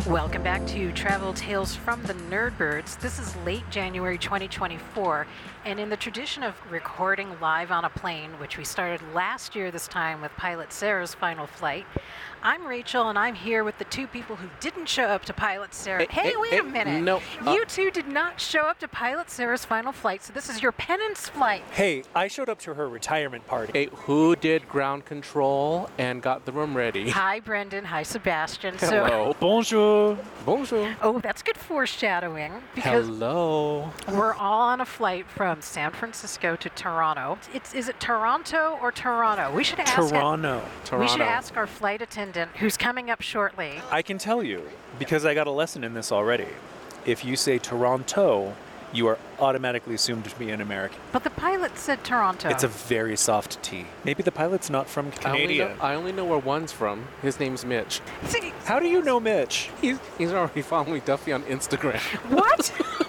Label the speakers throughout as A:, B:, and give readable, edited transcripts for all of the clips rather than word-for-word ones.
A: Welcome back to Travel Tales from the Nerdbirds. This is late January 2024, and in the tradition of recording live on a plane, which we started last year this time with pilot Sarah's final flight, I'm Rachel, and I'm here with the two people who didn't show up to pilot Sarah. Hey, wait a minute.
B: No.
A: You two did not show up to pilot Sarah's final flight, so this is your penance flight.
C: Hey, I showed up to her retirement party.
B: Hey, who did ground control and got the room ready?
A: Hi, Brendan. Hi, Sebastian.
B: Hello.
C: Bonjour.
B: Bonjour.
A: Oh, that's good foreshadowing, because
B: Hello.
A: we're all on a flight from San Francisco to Toronto. Is it Toronto or Toronto? We should ask.
C: Toronto.
A: We should ask our flight attendant, who's coming up shortly.
C: I can tell you, because I got a lesson in this already. If you say Toronto, you are automatically assumed to be an American.
A: But the pilot said Toronto.
C: It's a very soft T. Maybe the pilot's not from Canada.
B: I only know where one's from. His name's Mitch.
C: How do you know Mitch?
B: He's already following Duffy on Instagram.
A: What?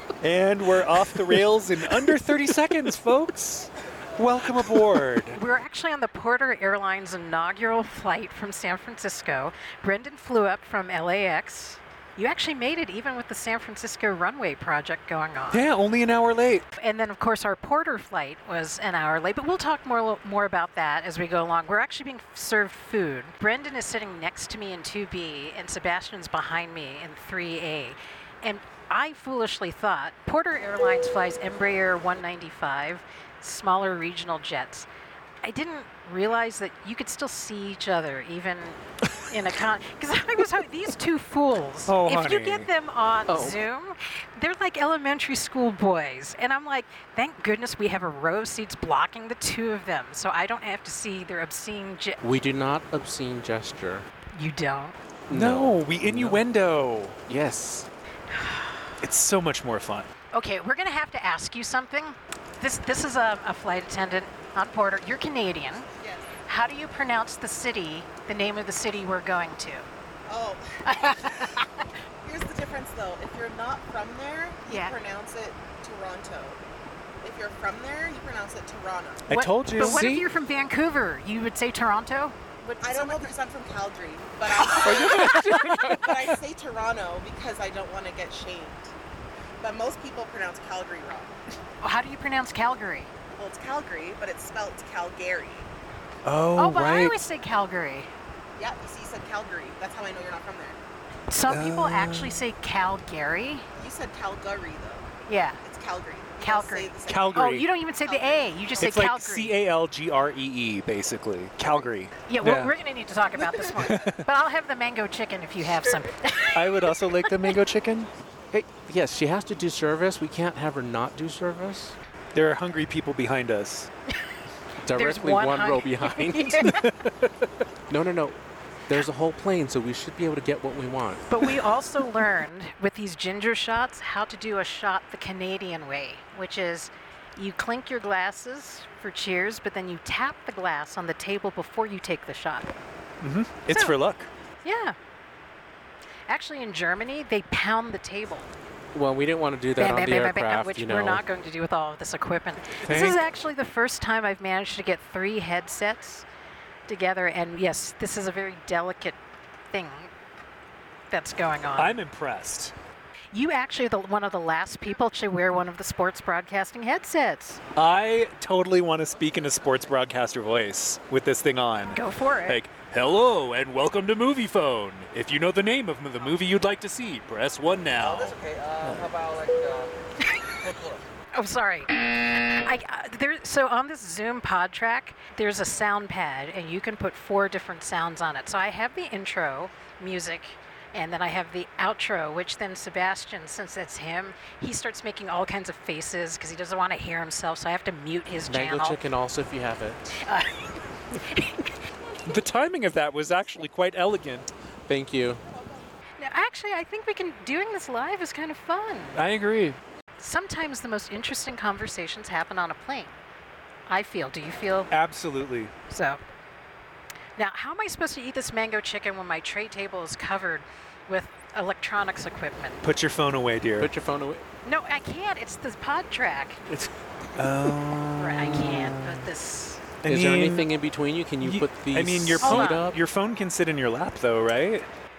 C: And we're off the rails in under 30 seconds, folks. Welcome aboard.
A: We're actually on the Porter Airlines inaugural flight from San Francisco. Brendan flew up from LAX. You actually made it even with the San Francisco runway project going on.
C: Yeah, only an hour late.
A: And then, of course, our Porter flight was an hour late, but we'll talk more about that as we go along. We're actually being served food. Brendan is sitting next to me in 2B, and Sebastian's behind me in 3A. And I foolishly thought Porter Airlines flies Embraer 195, smaller regional jets. I didn't realize that you could still see each other even in a because I was these two fools.
C: Oh,
A: if you
C: honey.
A: get them on Zoom, they're like elementary school boys, and I'm like, thank goodness we have a row of seats blocking the two of them, so I don't have to see their obscene.
B: We do not obscene gesture.
A: You don't.
C: No, we innuendo.
B: Yes.
C: It's so much more fun.
A: Okay, we're gonna have to ask you something. This is a flight attendant on Porter. You're Canadian.
D: Yes.
A: How do you pronounce the name of the city we're going to?
D: Oh. Here's the difference, though. If you're not from there, you
A: Yeah.
D: pronounce it Toronto. If you're from there, you pronounce it Toronto.
C: I told you.
A: But what if
B: See?
A: you're from Vancouver? You would say Toronto?
D: I don't know because I'm from Calgary, but I say Toronto because I don't want to get shamed. But most people pronounce Calgary wrong.
A: How do you pronounce Calgary?
D: Well, it's Calgary, but it's spelled Calgary.
C: Oh,
A: But I
C: right.
A: always say Calgary.
D: Yeah, you see, you said Calgary. That's how I know you're not from there.
A: Some people actually say Calgary.
D: You said Calgary, though.
A: Yeah.
D: It's Calgary. You
A: Calgary.
D: don't say the same-
C: Calgary.
A: Oh, you don't even say the A. You just say
C: It's like
A: Calgary.
C: Calgree, basically. Calgary.
A: Yeah, well, we're going to need to talk about this one. But I'll have the mango chicken if you have some.
C: I would also like the mango chicken.
B: Hey, yes, she has to do service. We can't have her not do service.
C: There are hungry people behind us.
B: Directly
A: one
B: one row
A: hungry-
B: behind. No. There's a whole plane, so we should be able to get what we want.
A: But we also learned with these ginger shots how to do a shot the Canadian way, which is you clink your glasses for cheers, but then you tap the glass on the table before you take the shot.
C: It's
A: So-
C: for luck.
A: Yeah. Actually, in Germany, they pound the table.
B: Well, we didn't want to do that on the aircraft,
A: which
B: you know.
A: we're not going to do with all of this equipment. This
C: Thank-
A: is actually the first time I've managed to get 3 headsets together, and yes, this is a very delicate thing that's going on.
C: I'm impressed.
A: You actually are one of the last people to wear one of the sports broadcasting headsets.
C: I totally want to speak in a sports broadcaster voice with this thing on.
A: Go for it.
C: Like, hello and welcome to Movie Phone. If you know the name of the movie you'd like to see, press 1 now.
E: Okay, how about
A: Oh, sorry. So on this Zoom pod track, there's a sound pad, and you can put 4 different sounds on it. So I have the intro music, and then I have the outro, which then Sebastian, since it's him, he starts making all kinds of faces because he doesn't want to hear himself, so I have to mute his
B: Mango
A: channel.
B: chicken also, if you have it.
C: The timing of that was actually quite elegant.
B: Thank you.
A: Now, actually, I think doing this live is kind of fun.
C: I agree.
A: Sometimes the most interesting conversations happen on a plane. I feel. Do you feel
C: Absolutely.
A: so? Now, how am I supposed to eat this mango chicken when my tray table is covered with electronics equipment?
C: Put your phone away, dear.
B: Put your phone away.
A: No, I can't. It's the pod track.
C: Oh.
A: Or I can't put this.
B: Is there anything in between you? Can you put the
C: I mean, your
B: seat
C: phone,
B: up?
C: your phone can sit in your lap, though, right?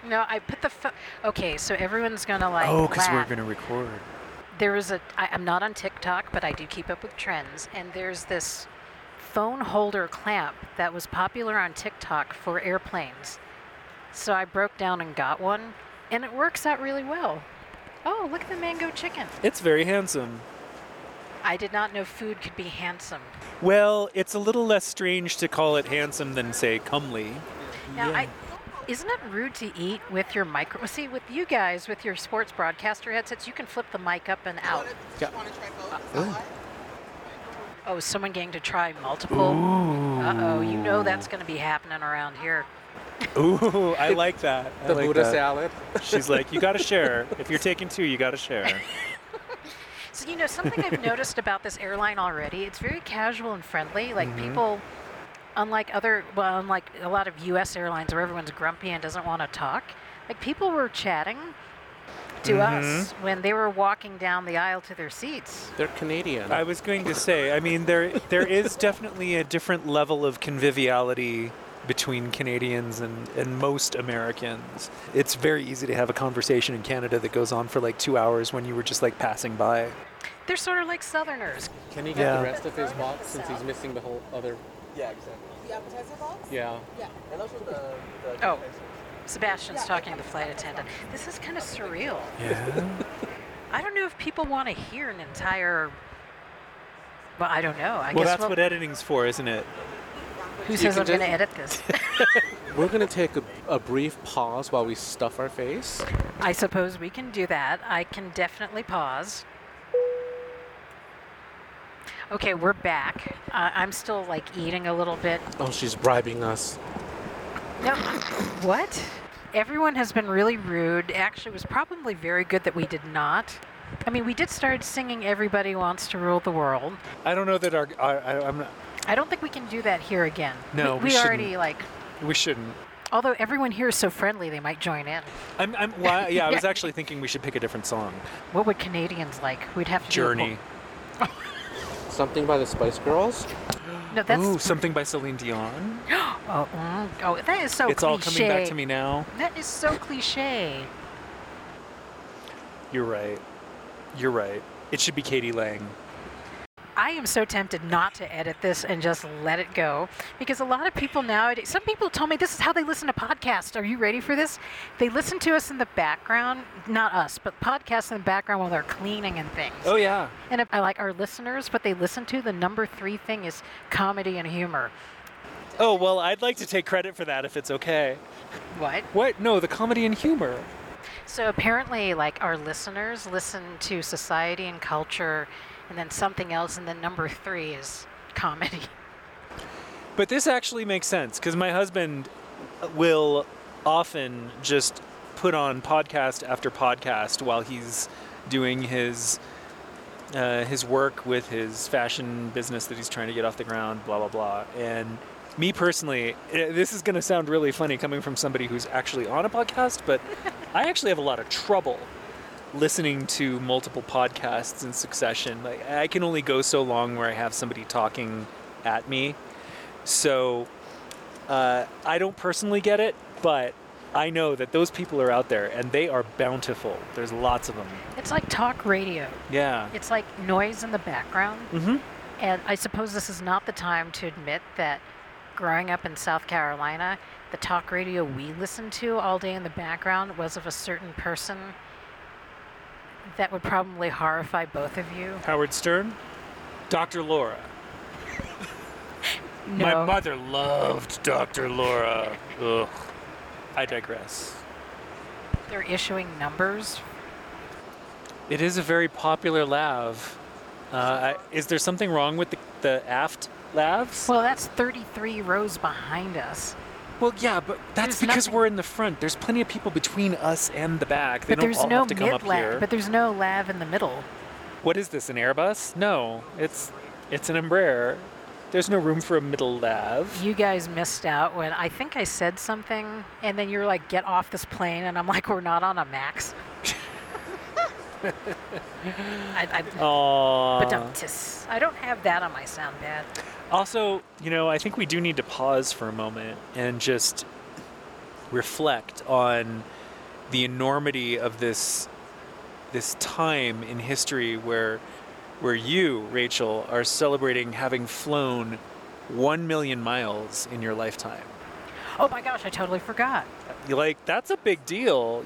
A: No, I put the okay, so everyone's gonna like
C: Oh, because we're
A: laugh.
C: going to record.
A: There is I'm not on TikTok, but I do keep up with trends, and there's this phone holder clamp that was popular on TikTok for airplanes. So I broke down and got one, and it works out really well. Oh, look at the mango chicken.
C: It's very handsome.
A: I did not know food could be handsome.
C: Well, it's a little less strange to call it handsome than, say, comely.
A: Now, isn't it rude to eat with your micro? See, with you guys, with your sports broadcaster headsets, you can flip the mic up and out.
B: Yeah.
D: Want to try both? Is that why?
A: Oh, is someone getting to try multiple? Uh-oh, you know that's going to be happening around here.
C: Ooh, I like that. I
B: The
C: like
B: Buddha
C: that.
B: salad.
C: She's like, you got to share. If you're taking two, you got to share.
A: So, you know, something I've noticed about this airline already, it's very casual and friendly. Like, people, unlike a lot of U.S. airlines where everyone's grumpy and doesn't want to talk, like, people were chatting to us when they were walking down the aisle to their seats.
B: They're Canadian.
C: I was going to say, I mean, there is definitely a different level of conviviality between Canadians and most Americans. It's very easy to have a conversation in Canada that goes on for like 2 hours when you were just like passing by.
A: They're sort of like Southerners.
B: Can he get
C: Yeah.
B: the rest of his box since he's missing the whole other?
E: Yeah, exactly.
D: The appetizer box?
B: Yeah.
D: Yeah.
E: And also the
A: Oh, Sebastian's talking to the flight attendant. This is kind of surreal.
C: Yeah.
A: I don't know if people want to hear an entire. Well, I don't know. I
C: Well,
A: guess
C: that's what editing's for, isn't it?
A: who says
B: can
A: I'm going to
B: just-
A: edit this?
B: We're gonna take a brief pause while we stuff our face.
A: I suppose we can do that. I can definitely pause. Okay, we're back. I'm still like eating a little bit.
B: Oh, she's bribing us.
A: No, what? Everyone has been really rude. Actually, it was probably very good that we did not. I mean, we did start singing "Everybody Wants to Rule the World."
C: I don't know that I'm not.
A: I don't think we can do that here again.
C: No, we
A: already
C: shouldn't.
A: like.
C: We shouldn't.
A: Although everyone here is so friendly, they might join in.
C: Well, yeah, I was actually thinking we should pick a different song.
A: What would Canadians like? We'd have to do a
C: Journey.
B: Something by the Spice Girls.
A: No, that's.
C: Ooh, something by Celine Dion.
A: Oh, that is so
C: It's
A: cliche.
C: all coming back to me now.
A: That is so cliche.
C: You're right. You're right. It should be Katie Lang.
A: I am so tempted not to edit this and just let it go because a lot of people nowadays, some people tell me this is how they listen to podcasts. Are you ready for this? They listen to us in the background, not us, but podcasts in the background while they're cleaning and things.
C: Oh yeah.
A: And I like our listeners, what they listen to, the number 3 thing is comedy and humor.
C: Oh well, I'd like to take credit for that if it's okay.
A: What?
C: What? No, the comedy and humor.
A: So apparently, like, our listeners listen to society and culture and then something else, and then number 3 is comedy.
C: But this actually makes sense because my husband will often just put on podcast after podcast while he's doing his work with his fashion business that he's trying to get off the ground, blah blah blah. And me personally, this is going to sound really funny coming from somebody who's actually on a podcast, but I actually have a lot of trouble listening to multiple podcasts in succession. Like, I can only go so long where I have somebody talking at me. So I don't personally get it, but I know that those people are out there and they are bountiful. There's lots of them.
A: It's like talk radio.
C: Yeah.
A: It's like noise in the background.
C: Mm-hmm.
A: And I suppose this is not the time to admit that growing up in South Carolina, the talk radio we listened to all day in the background was of a certain person that would probably horrify both of you.
C: Howard Stern, Dr. Laura.
A: No.
C: My mother loved Dr. Laura. Ugh. I digress.
A: They're issuing numbers.
C: It is a very popular lav. Is there something wrong with the aft lavs?
A: Well, that's 33 rows behind us.
C: Well, yeah, but that's
A: There's
C: because
A: nothing-
C: we're in the front. There's plenty of people between us and the back. They
A: But
C: don't
A: there's
C: all
A: no
C: have to come up
A: mid-lav.
C: here.
A: But there's no lav in the middle.
C: What is this, an Airbus? No, it's an Embraer. There's no room for a middle lav.
A: You guys missed out when I think I said something, and then you're like, "Get off this plane," and I'm like, "We're not on a Max."
C: Aww.
A: But I don't have that on my sound pad.
C: Also, I think we do need to pause for a moment and just reflect on the enormity of this time in history where you, Rachel, are celebrating having flown 1 million miles in your lifetime.
A: Oh my gosh, I totally forgot.
C: Like, that's a big deal.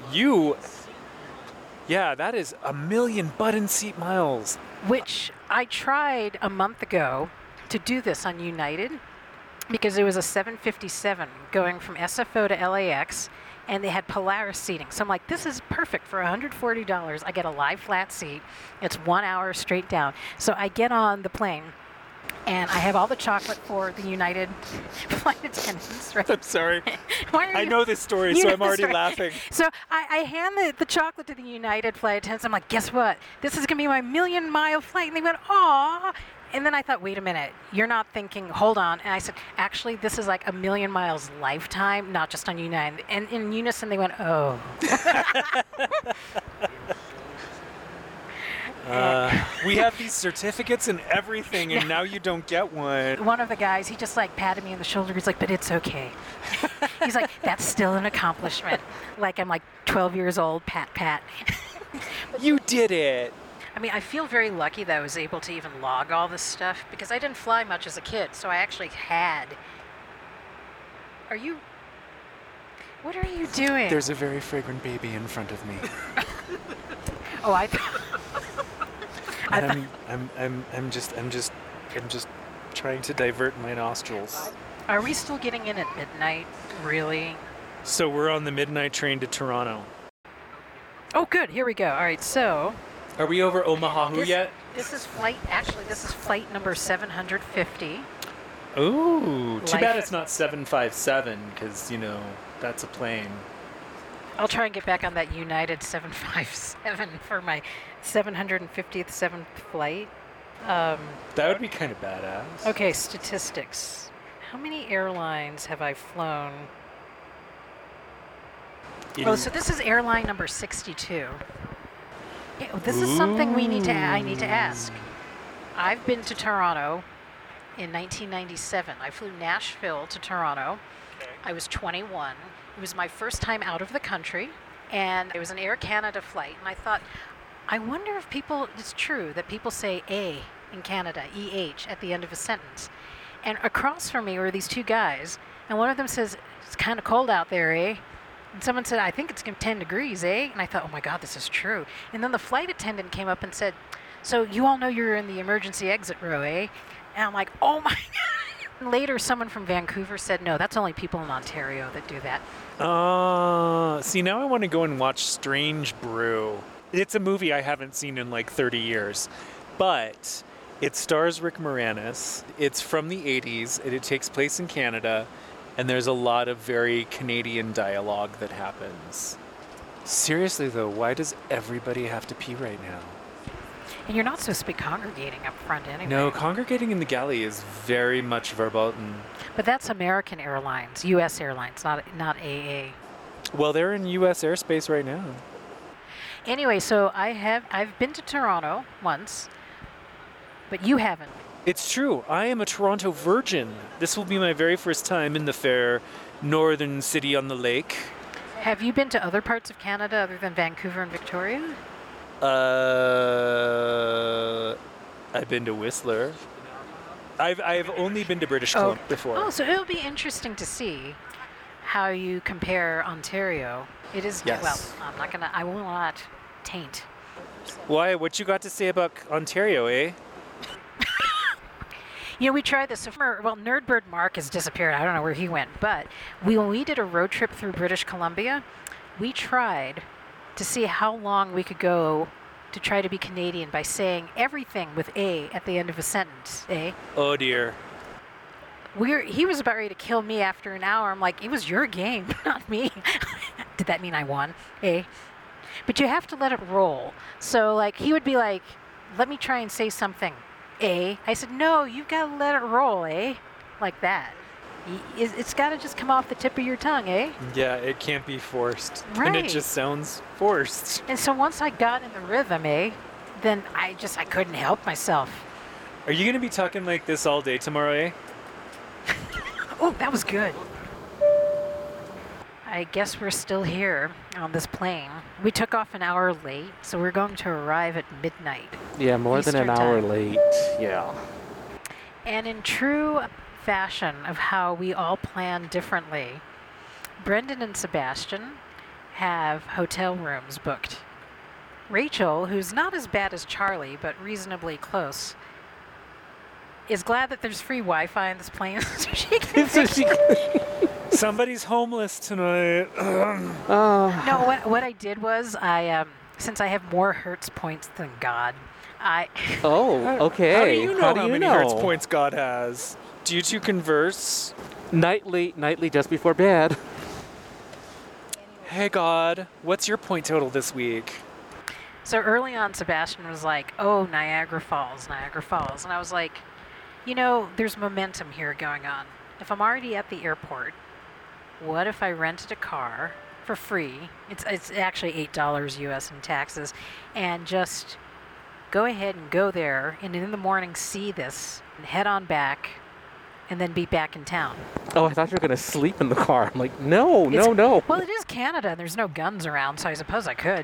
C: Yeah, that is 1 million button seat miles.
A: Which I tried a month ago to do this on United because it was a 757 going from SFO to LAX, and they had Polaris seating. So I'm like, this is perfect for $140. I get a live flat seat. It's 1 hour straight down. So I get on the plane, and I have all the chocolate for the United flight attendants, right?
C: I'm sorry.
A: Why are
C: I
A: you-
C: know this story,
A: You
C: so
A: know
C: I'm already
A: this, right?
C: laughing.
A: So I hand the chocolate to the United flight attendants. I'm like, guess what? This is going to be my 1 million mile flight. And they went, aw. And then I thought, wait a minute. You're not thinking, hold on. And I said, actually, this is like 1 million miles lifetime, not just on United. And in unison, they went, oh.
C: We have these certificates and everything, and now you don't get one.
A: One of the guys, he just like patted me on the shoulder. He's like, but it's okay. He's like, that's still an accomplishment. Like I'm like 12 years old, pat.
C: You did it.
A: I mean, I feel very lucky that I was able to even log all this stuff because I didn't fly much as a kid, so I actually had. What are you doing?
B: There's a very fragrant baby in front of me.
A: Oh, I
C: And I'm just trying to divert my nostrils.
A: Are we still getting in at midnight? Really?
C: So we're on the midnight train to Toronto.
A: Oh, good. Here we go. All right. So
C: Are we over Omaha yet?
A: this is flight. Actually, this is flight number 750.
C: Ooh, too
A: Life-
C: bad it's not 757, because, that's a plane.
A: I'll try and get back on that United 757 for my 750th seventh flight.
C: That would be kind of badass.
A: Okay, statistics. How many airlines have I flown? Oh, so this is airline number 62. Yeah, this is something I need to ask. I've been to Toronto in 1997. I flew Nashville to Toronto. I was 21. It was my first time out of the country, and it was an Air Canada flight. And I thought, I wonder if it's true that people say A in Canada, EH, at the end of a sentence. And across from me were these two guys, and one of them says, it's kind of cold out there, eh? And someone said, I think it's 10 degrees, eh? And I thought, oh my God, this is true. And then the flight attendant came up and said, so you all know you're in the emergency exit row, eh? And I'm like, oh my God. And later, someone from Vancouver said, no, that's only people in Ontario that do that.
C: See, now I want to go and watch Strange Brew. It's a movie I haven't seen in like 30 years, but it stars Rick Moranis. It's from the 80s, and it takes place in Canada, and there's a lot of very Canadian dialogue that happens.
B: Seriously, though, why does everybody have to pee right now?
A: And you're not supposed to be congregating up front anyway.
C: No, congregating in the galley is very much verboten.
A: But that's American Airlines, U.S. Airlines, not AA.
C: Well, they're in U.S. airspace right now.
A: Anyway, so I've been to Toronto once, but you haven't.
C: It's true. I am a Toronto virgin. This will be my very first time in the fair northern city on the lake.
A: Have you been to other parts of Canada other than Vancouver and Victoria?
C: I've been to Whistler. I've only been to British Columbia before.
A: Oh, so it'll be interesting to see how you compare Ontario. It is,
C: Yes.
A: well, I will not taint.
C: Why? What you got to say about Ontario, eh?
A: We tried this. Well, Nerdbird Mark has disappeared. I don't know where he went. But when we did a road trip through British Columbia, we tried to see how long we could go to try to be Canadian by saying everything with A at the end of a sentence, eh?
C: Oh dear.
A: He was about ready to kill me after an hour. I'm like, it was your game, not me. Did that mean I won? Eh? But you have to let it roll. So, he would be like, let me try and say something. Eh? I said, no, you've got to let it roll, eh? Like that. It's got to just come off the tip of your tongue, eh?
C: Yeah, it can't be forced. And
A: Right.
C: it just sounds forced.
A: And so once I got in the rhythm, eh? Then I couldn't help myself.
C: Are you going to be talking like this all day tomorrow, eh?
A: Oh, that was good. I guess we're still here on this plane. We took off an hour late, so we're going to arrive at midnight.
B: Yeah, more than an
A: Eastern
B: hour
A: time.
B: late. Yeah.
A: And in true fashion of how we all plan differently, Brendan and Sebastian have hotel rooms booked. Rachel, who's not as bad as Charlie, but reasonably close, is glad that there's free Wi-Fi in this plane, so she can
B: So she-
C: Somebody's homeless tonight.
B: Oh.
A: No, what I did was since I have more Hertz points than God,
B: Oh, okay.
C: How do you know how many
B: know?
C: Hertz points God has? Do you two converse?
B: Nightly, just before bed.
C: Hey God, what's your point total this week?
A: so early on Sebastian was like, "Oh, Niagara Falls," and I was like, there's momentum here going on. If I'm already at the airport, what if I rented a car for free? It's actually $8 US in taxes, and just go ahead and go there, and in the morning see this, and head on back, and then be back in town.
B: Oh, I thought you were gonna sleep in the car. I'm like, no.
A: Well, it is Canada, and there's no guns around, so I suppose I could.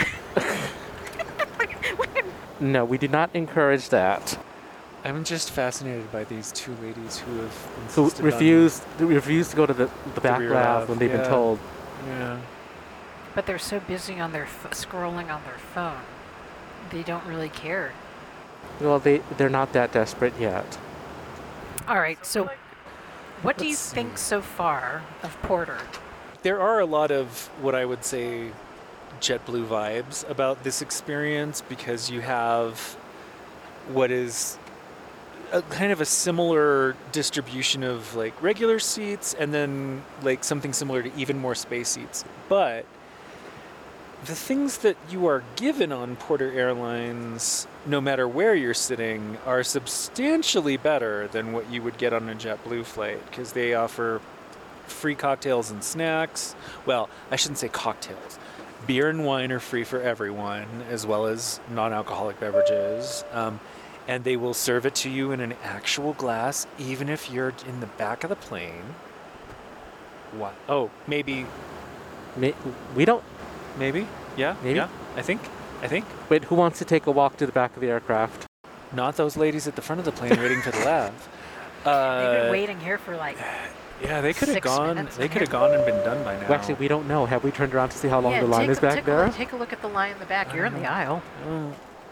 B: No, we do not encourage that.
C: I'm just fascinated by these two ladies who have
B: Who
C: insisted
B: refuse to go to the back
C: rear
B: lab
C: lab,
B: when they've been
C: yeah.
B: told.
C: Yeah.
A: But they're so busy on their scrolling on their phone, they don't really care.
B: Well, they're not that desperate yet.
A: All right, so what do you
C: Let's
A: think
C: see.
A: so far of Porter?
C: There are a lot of what I would say JetBlue vibes about this experience because you have what is a kind of a similar distribution of like regular seats and then like something similar to even more space seats. But the things that you are given on Porter Airlines, no matter where you're sitting, are substantially better than what you would get on a JetBlue flight because they offer free cocktails and snacks. Well, I shouldn't say cocktails. Beer and wine are free for everyone, as well as non-alcoholic beverages. And they will serve it to you in an actual glass, even if you're in the back of the plane. What? Oh, maybe.
B: We don't.
C: Maybe? Yeah?
B: Maybe.
C: Yeah? I think.
B: Wait, who wants to take a walk to the back of the aircraft?
C: Not those ladies at the front of the plane waiting for the lav.
A: They've been waiting here for like
C: Yeah, they could have
A: 6
C: gone.
A: minutes
C: They
A: in
C: could have
A: here.
C: gone and been done by now.
B: Well, actually, we don't know. Have we turned around to see how long
A: yeah,
B: the line is back there?
A: Take a look at the line in the back. You're in the aisle.
C: Oh.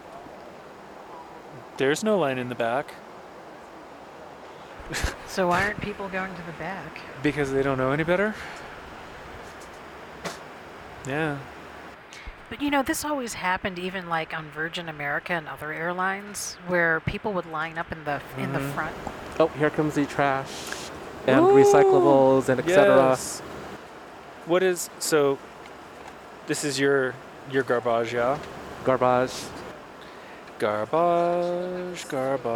C: There's no line in the back
A: So why aren't people going to the back?
C: because they don't know any better. Yeah.
A: But this always happened even like on Virgin America and other airlines where people would line up in the front.
B: Oh, here comes the trash and recyclables and etc.
C: Yes. What is so? This is your garbage, yeah.
B: Garbage.
C: Garbage.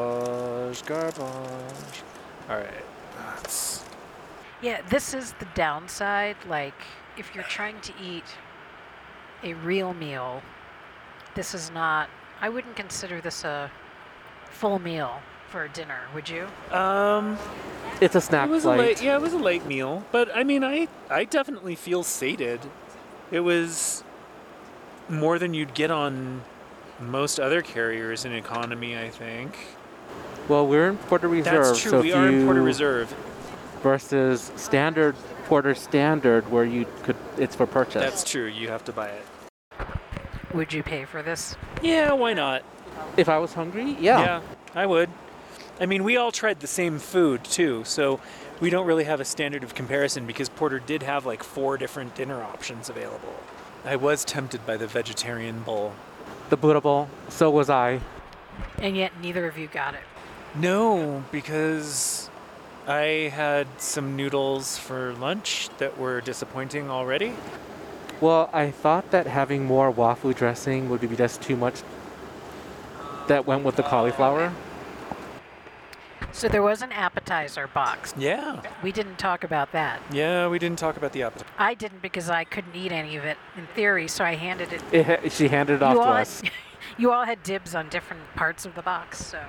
C: All right. That's
A: Yeah, this is the downside. Like, if you're trying to eat a real meal, this is not. I wouldn't consider this a full meal for a dinner, would you?
B: It's a snack
C: It was
B: flight.
C: it was a late meal, but I mean, I definitely feel sated. It was more than you'd get on most other carriers in economy, I think.
B: Well, we're in Porter Reserve.
C: That's true.
B: So
C: We
B: if
C: are in Porter
B: you-
C: Reserve.
B: versus standard Porter Standard, where it's for purchase.
C: That's true. You have to buy it.
A: Would you pay for this?
C: Yeah, why not?
B: If I was hungry, yeah.
C: I would. I mean, we all tried the same food too, so we don't really have a standard of comparison because Porter did have like 4 different dinner options available. I was tempted by the vegetarian bowl.
B: The Buddha Bowl. So was I.
A: And yet neither of you got it.
C: No, because I had some noodles for lunch that were disappointing already.
B: Well, I thought that having more waffle dressing would be just too much. That went with the cauliflower.
A: So there was an appetizer box.
C: Yeah.
A: We didn't talk about that.
C: Yeah, we didn't talk about the appetizer.
A: I didn't because I couldn't eat any of it in theory, so I handed it.
B: She handed it off
A: you
B: to
A: all
B: us.
A: Had, you all had dibs on different parts of the box, so.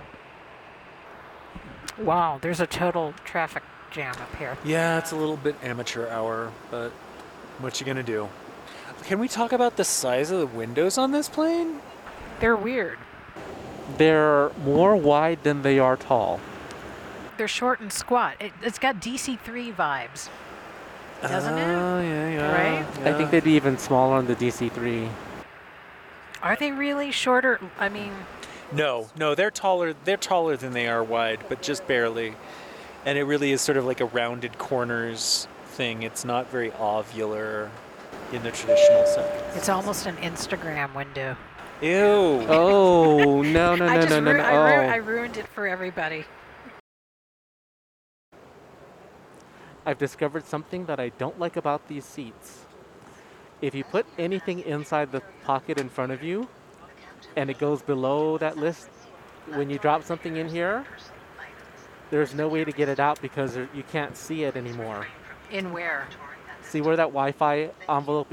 A: Wow, there's a total traffic jam up here.
C: Yeah, it's a little bit amateur hour, but What you gonna do? Can we talk about the size of the windows on this plane?
A: They're weird.
B: They're more wide than they are tall.
A: They're short and squat. It's got DC-3 vibes, doesn't it?
C: Oh, yeah.
A: Right?
B: I think they'd be even smaller on the DC-3.
A: Are they really shorter? I mean,
C: No, they're taller. They're taller than they are wide, but just barely. And it really is sort of like a rounded corners thing. It's not very ovular in the traditional sense.
A: it's almost an Instagram window.
C: Ew.
B: Oh, no.
A: I ruined it for everybody.
B: I've discovered something that I don't like about these seats. If you put anything inside the pocket in front of you, and it goes below that list, when you drop something in here, there's no way to get it out because you can't see it anymore.
A: In where?
B: See where that Wi-Fi envelope?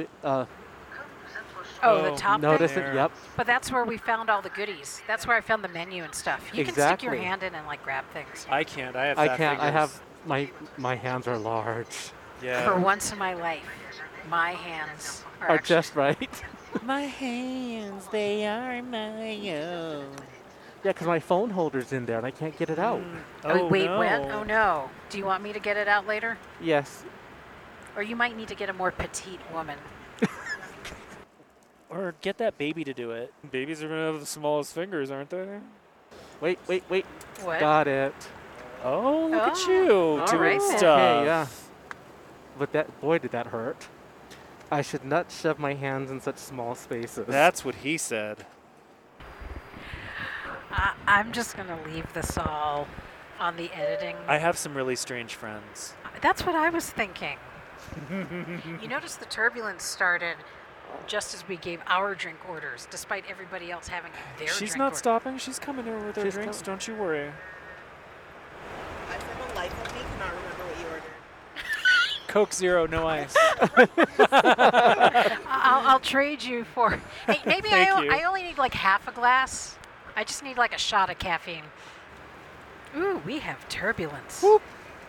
A: The top
B: Notice
A: thing?
B: it? Yep.
A: But that's where we found all the goodies. That's where I found the menu and stuff. You can stick your
B: Exactly.
A: hand in and like grab things.
C: I can't. I have.
B: I
C: fat
B: can't. I
C: fingers.
B: have my hands are large.
C: Yeah.
A: For once in my life, my hands are
B: Are
A: actually
B: just right.
C: My hands, they are my own.
B: Yeah, because my phone holder's in there and I can't get it out.
A: Oh, wait,
C: no.
A: what? Oh no. Do you want me to get it out later?
B: Yes.
A: Or you might need to get a more petite woman.
C: Or get that baby to do it. Babies are gonna have the smallest fingers, aren't they?
B: Wait.
A: What?
B: Got it.
C: Oh, look at
A: Oh.
C: you
A: All
C: doing
A: right then.
C: stuff.
B: Okay, yeah. But boy, did that hurt. I should not shove my hands in such small spaces.
C: That's what he said.
A: I'm just going to leave this all on the editing.
C: I have some really strange friends.
A: That's what I was thinking. You notice the turbulence started just as we gave our drink orders, despite everybody else having their
C: She's
A: drink
C: not
A: order.
C: stopping. She's coming over with her
B: She's
C: drinks.
B: coming.
C: Don't you worry.
D: I for the life of me cannot remember what you ordered.
C: Coke Zero, no ice.
A: I'll trade you for. Hey, maybe
C: Thank you.
A: I only need like half a glass. I just need like a shot of caffeine. Ooh, we have turbulence.
C: Whoop.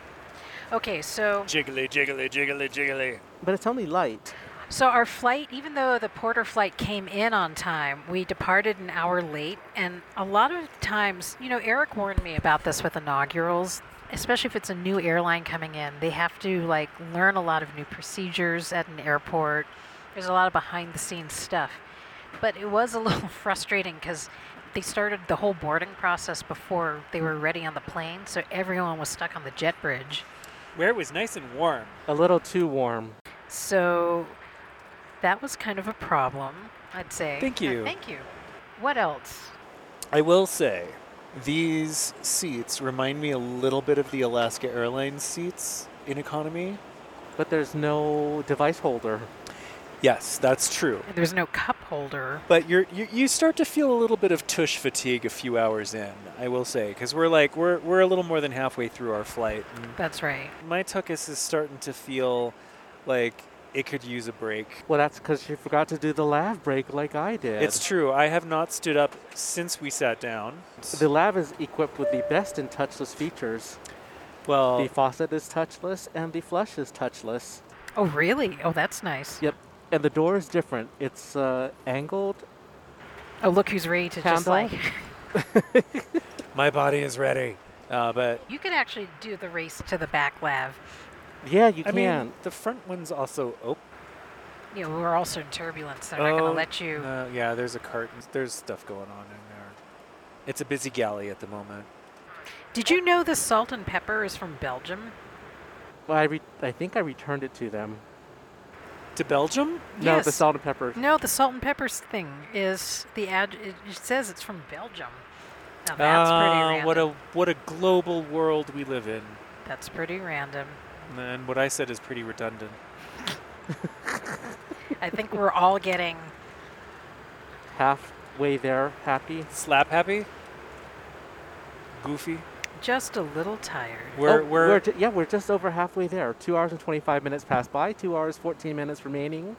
A: Okay, so
C: Jiggly, jiggly, jiggly, jiggly.
B: But it's only light.
A: our flight, even though the Porter flight came in on time, we departed an hour late. And a lot of times, Eric warned me about this with inaugurals, especially if it's a new airline coming in. They have to like learn a lot of new procedures at an airport. There's a lot of behind the scenes stuff. But it was a little frustrating because they started the whole boarding process before they were ready on the plane. So everyone was stuck on the jet bridge.
C: Where it was nice and warm.
B: A little too warm.
A: So that was kind of a problem, I'd say.
C: Thank you.
A: Thank you. What else?
C: I will say, these seats remind me a little bit of the Alaska Airlines seats in economy.
B: But there's no device holder.
C: Yes, that's true.
A: There's no cup holder.
C: But you start to feel a little bit of tush fatigue a few hours in, I will say, because we're a little more than halfway through our flight. And
A: That's right.
C: my tuchus is starting to feel like it could use a break.
B: Well, that's because you forgot to do the lav break like I did.
C: It's true. I have not stood up since we sat down.
B: The lav is equipped with the best in touchless features.
C: Well,
B: The faucet is touchless and the flush is touchless.
A: Oh, really? Oh, that's nice.
B: Yep. And the door is different. It's angled.
A: Oh, look who's ready to just
B: Handle?
A: like.
C: my body is ready. But
A: You could actually do the race to the back lav.
B: Yeah, you
C: I
B: can.
C: mean, the front one's also open.
A: We're also in turbulence. They're not going to let you.
C: Yeah, there's a cart. There's stuff going on in there. It's a busy galley at the moment.
A: Did you know the salt and pepper is from Belgium?
B: Well, I think I returned it to them.
C: To Belgium?
B: No, the
A: Yes.
B: salt and pepper.
A: No, the salt and peppers thing is it says it's from Belgium. Now that's pretty random.
C: What a global world we live in.
A: That's pretty random.
C: And what I said is pretty redundant.
A: I think we're all getting.
B: Halfway there, happy.
C: Slap happy? Goofy?
A: Just a little tired.
C: We're
B: We're just over halfway there. 2 hours and 25 minutes passed by. 2 hours, 14 minutes remaining.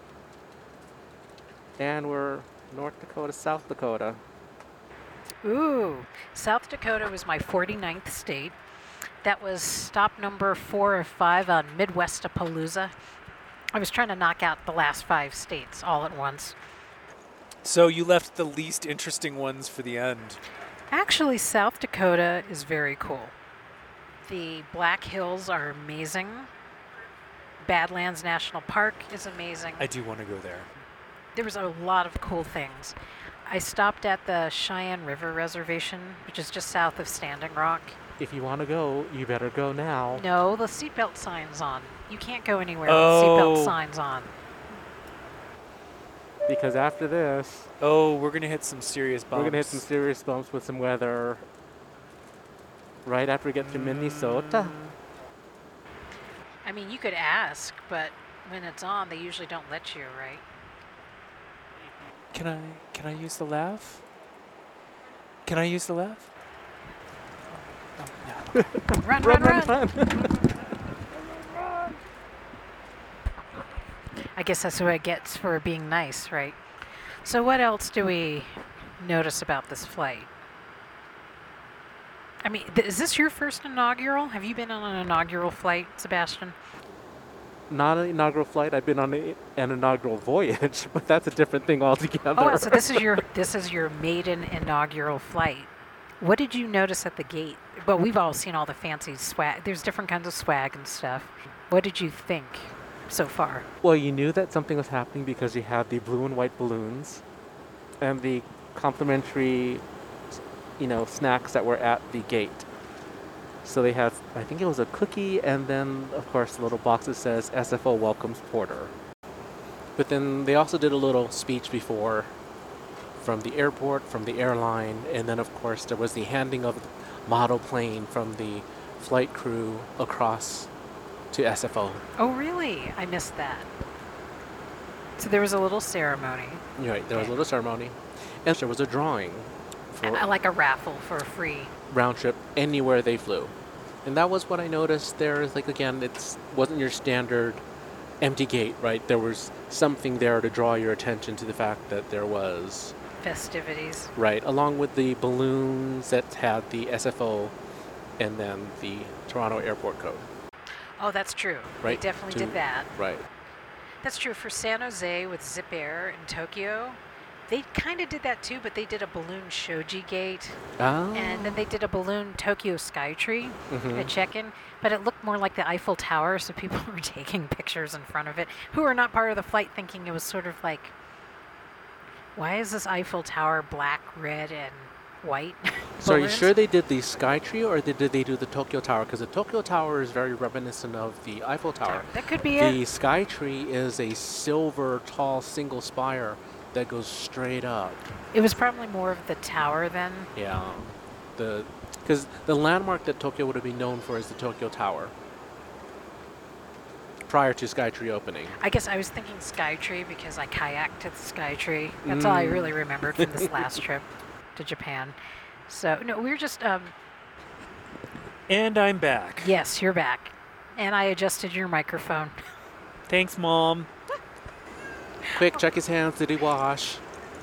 B: And we're North Dakota, South Dakota.
A: Ooh, South Dakota was my 49th state. That was stop number 4 or 5 on Midwestapalooza. I was trying to knock out the last 5 states all at once.
C: So you left the least interesting ones for the end.
A: Actually, South Dakota is very cool. The Black Hills are amazing. Badlands National Park is amazing.
C: I do want to go there.
A: There was a lot of cool things. I stopped at the Cheyenne River Reservation, which is just south of Standing Rock.
B: If you want to go, you better go now.
A: No, the seatbelt sign's on. You can't go anywhere
C: Oh.
A: with the seatbelt sign's on.
B: Because after this,
C: Oh, we're going to hit some serious bumps.
B: we're going to hit some serious bumps with some weather right after we get to Minnesota.
A: I mean, you could ask, but when it's on, they usually don't let you, right?
C: Can I use the lav? Can I use the lav? Oh, no.
A: Run. I guess that's what it gets for being nice, right? So what else do we notice about this flight? I mean, is this your first inaugural? Have you been on an inaugural flight, Sebastian?
B: Not an inaugural flight. I've been on an inaugural voyage, but that's a different thing altogether.
A: Oh, so this is your maiden inaugural flight. What did you notice at the gate? Well, we've all seen all the fancy swag. There's different kinds of swag and stuff. What did you think so far?
B: Well, you knew that something was happening because you had the blue and white balloons and the complimentary, snacks that were at the gate. So they had, I think it was a cookie, and then, of course, the little box that says SFO welcomes Porter. But then they also did a little speech before from the airport, from the airline, and then, of course, there was the handing of the model plane from the flight crew across to SFO.
A: Oh, really? I missed that. So there was a little ceremony.
B: You're right, there was a little ceremony, and there was a drawing for
A: Like a raffle for a free.
B: round trip anywhere they flew. And that was what I noticed there. Is like, again, it wasn't your standard empty gate, right? There was something there to draw your attention to the fact that there was,
A: Festivities.
B: right, along with the balloons that had the SFO and then the Toronto Airport code.
A: Oh, that's true.
B: Right,
A: They definitely
B: to-
A: did that.
B: Right.
A: That's true. For San Jose with Zip Air in Tokyo, they kind of did that too, but they did a balloon Shoji Gate,
B: Oh.
A: and then they did a balloon Tokyo Skytree
B: Mhm.
A: at check-in, but it looked more like the Eiffel Tower, so people were taking pictures in front of it who were not part of the flight, thinking it was sort of like, why is this Eiffel Tower black, red, and white?
B: So are you
A: balloons?
B: sure they did the Skytree or did they do the Tokyo Tower? Because the Tokyo Tower is very reminiscent of the Eiffel Tower.
A: That could be
B: The
A: it.
B: Skytree is a silver, tall, single spire that goes straight up.
A: It was probably more of the tower then.
B: Yeah. Because the landmark that Tokyo would have been known for is the Tokyo Tower prior to Skytree opening.
A: I guess I was thinking Skytree because I kayaked to the Skytree. That's all I really remembered from this last trip to Japan. So, no, we were just,
C: And I'm back.
A: yes, you're back. And I adjusted your microphone.
C: Thanks, Mom.
B: Quick, check his hands. Did he wash?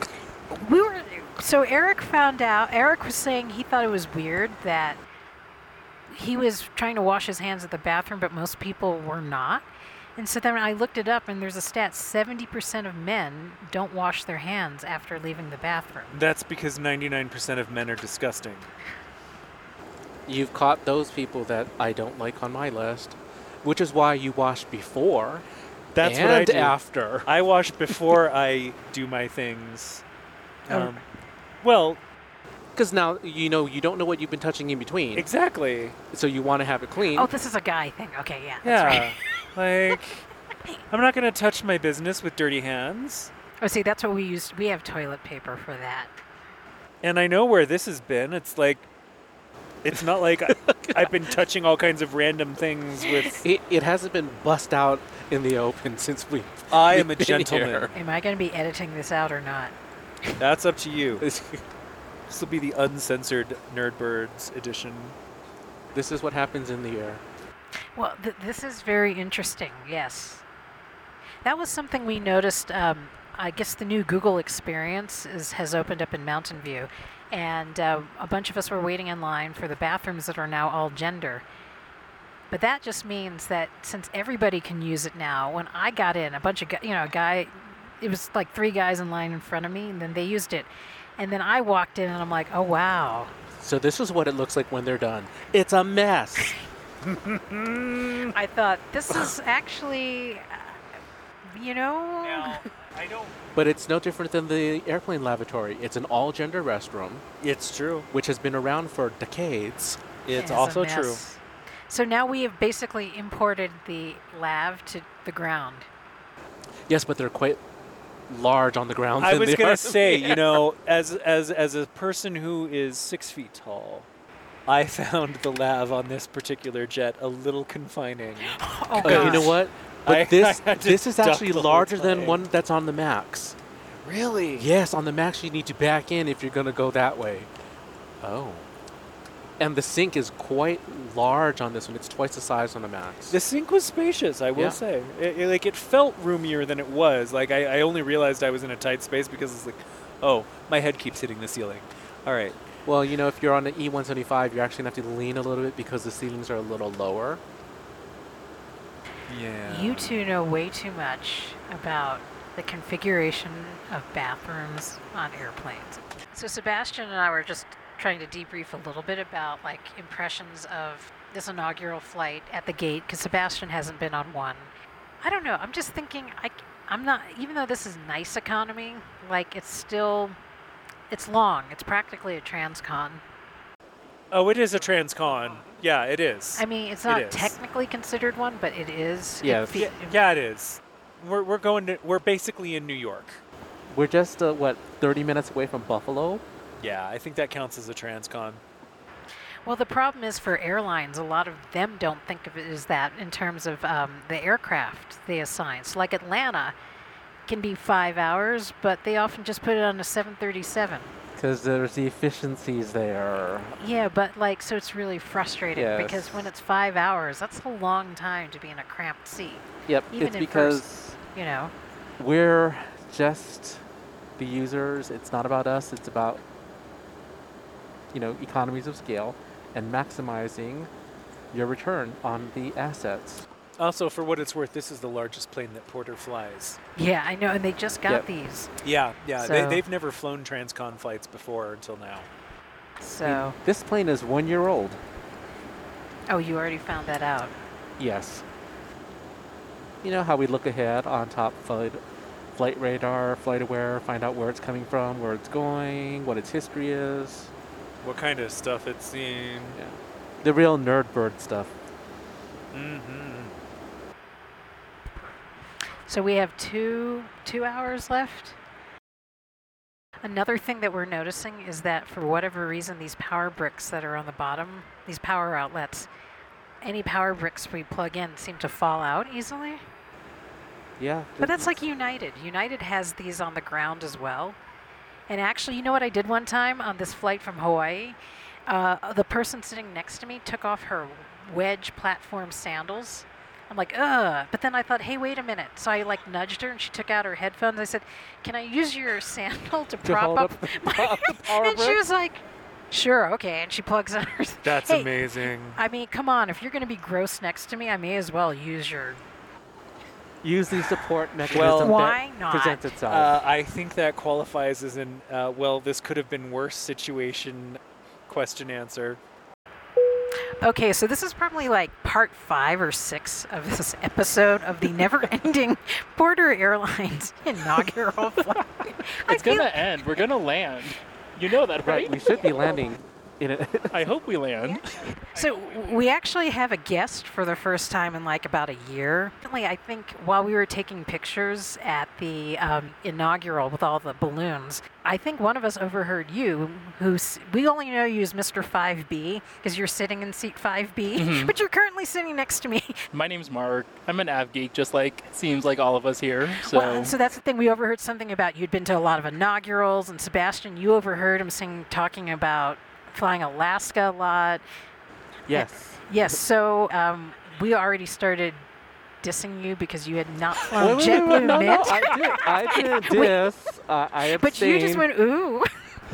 A: So Eric found out, Eric was saying he thought it was weird that he was trying to wash his hands at the bathroom, but most people were not. And so then I looked it up, and there's a stat, 70% of men don't wash their hands after leaving the bathroom.
C: That's because 99% of men are disgusting.
B: You've caught those people that I don't like on my list, which is why you wash before
C: That's
B: and
C: what I do.
B: after.
C: I wash before I do my things.
A: Oh.
C: Well,
B: Because now, you don't know what you've been touching in between,
C: exactly.
B: so you want to have it clean.
A: Oh, this is a guy thing. Okay, yeah, that's
C: Yeah.
A: right.
C: Like, I'm not going to touch my business with dirty hands.
A: Oh, see, that's what we use. We have toilet paper for that.
C: And I know where this has been. It's not like I've been touching all kinds of random things with.
B: It hasn't been bust out in the open since we.
C: I am a
B: been
C: gentleman.
B: here.
A: Am I going to be editing this out or not?
C: That's up to you. This will be the uncensored Nerdbirds edition.
B: This is what happens in the air.
A: Well, this is very interesting, yes. That was something we noticed. I guess the new Google experience has opened up in Mountain View. And a bunch of us were waiting in line for the bathrooms that are now all gender. But that just means that since everybody can use it now, when I got in, a bunch of it was like 3 guys in line in front of me, and then they used it. And then I walked in, and I'm like, oh, wow.
B: So this is what it looks like when they're done. It's a mess.
A: I thought, this is actually,
C: Now, I don't.
B: But it's no different than the airplane lavatory. It's an all-gender restroom,
C: It's true.
B: which has been around for decades.
C: It's
A: a
C: also true.
A: mess. So now we have basically imported the lav to the ground.
B: Yes, but they're quite large on the ground.
C: I
B: than
C: was
B: they
C: gonna
B: are-
C: say, as a person who is 6 feet tall, I found the lav on this particular jet a little confining.
A: Oh,
B: But you know
A: gosh.
B: what? But
C: I
B: this
C: had to
B: this is
C: duck
B: actually
C: the whole
B: larger than
C: time.
B: one that's on the Max.
C: Really?
B: Yes, on the Max you need to back in if you're going to go that way. Oh. And the sink is quite large on this one. It's twice the size on the Max.
C: The sink was spacious, I will
B: Yeah.
C: say. It felt roomier than it was. Like I only realized I was in a tight space because it's like, oh, my head keeps hitting the ceiling. All right.
B: Well, if you're on the E175, you're actually going to have to lean a little bit because the ceilings are a little lower.
C: Yeah.
A: You two know way too much about the configuration of bathrooms on airplanes. So Sebastian and I were just trying to debrief a little bit about like impressions of this inaugural flight at the gate because Sebastian hasn't been on one. I don't know. I'm just thinking I'm not, even though this is nice economy, like it's long. It's practically a transcon.
C: Oh, it is a transcon. Yeah, it is.
A: I mean, it's
C: It
A: not
C: is.
A: technically considered one, but it is.
B: Yeah,
A: It fe-
C: Yeah, yeah, it is. We're basically in New York.
B: We're just, 30 minutes away from Buffalo?
C: Yeah, I think that counts as a transcon.
A: Well, the problem is for airlines, a lot of them don't think of it as that in terms of the aircraft they assign. So, like Atlanta can be 5 hours, but they often just put it on a 737.
B: Because there's the efficiencies there.
A: Yeah, but so it's really frustrating because
B: Yes.
A: when it's 5 hours, that's a long time to be in a cramped seat.
B: Yep,
A: Even
B: it's
A: in
B: because we're just the users. It's not about us. It's about, economies of scale and maximizing your return on the assets.
C: Also, for what it's worth, this is the largest plane that Porter flies.
A: Yeah, I know, and they just got
B: Yep.
A: these.
C: Yeah.
A: So-
C: They've never flown transcon flights before until now.
A: So,
B: This plane is 1 year old.
A: oh, you already found that out.
B: Yes. You know how we look ahead on top flight radar, flight aware, find out where it's coming from, where it's going, what its history is.
C: What kind of stuff it's seen.
B: Yeah. The real nerd bird stuff.
C: Mm-hmm.
A: So we have two hours left. Another thing that we're noticing is that for whatever reason, these power bricks that are on the bottom, these power outlets, any power bricks we plug in seem to fall out easily.
B: Yeah.
A: But that's like United. United has these on the ground as well. And actually, you know what I did one time on this flight from Hawaii? The person sitting next to me took off her wedge platform sandals. I'm like, ugh. But then I thought, hey, wait a minute. So I nudged her and she took out her headphones. I said, can I use your sandal to prop
B: hold
A: up
B: up the
A: my...
B: power
A: And she
B: brick?
A: was like, sure, okay. And she plugs in her...
C: That's
A: Hey,
C: amazing.
A: I mean, come on. If you're going to be gross next to me, I may as well use your...
B: Use the support mechanism
C: Well,
A: why
B: that
A: not?
B: presents itself.
C: I think that qualifies as an, this could have been worse situation question answer.
A: Okay, so this is probably part 5 or 6 of this episode of the never-ending Porter Airlines inaugural flight.
E: It's gonna end. We're gonna land. You know that, right?
B: Right, we should be landing in it.
E: I hope we land.
A: So we actually have a guest for the first time in about a year. I think while we were taking pictures at the inaugural with all the balloons, I think one of us overheard you, we only know you as Mr. 5B because you're sitting in seat 5B, but you're currently sitting next to me.
E: My name's Mark. I'm an av geek, just seems like all of us here. So,
A: Well, so that's the thing. We overheard something about you'd been to a lot of inaugurals, and Sebastian, you overheard him talking about flying Alaska a lot.
B: Yes.
A: Yes. So we already started dissing you because you had not
B: Wait,
A: flown
B: wait, wait,
A: JetBlue
B: no,
A: Mint.
B: I did. I did
A: Wait.
B: diss. I abstained.
A: But you just went ooh.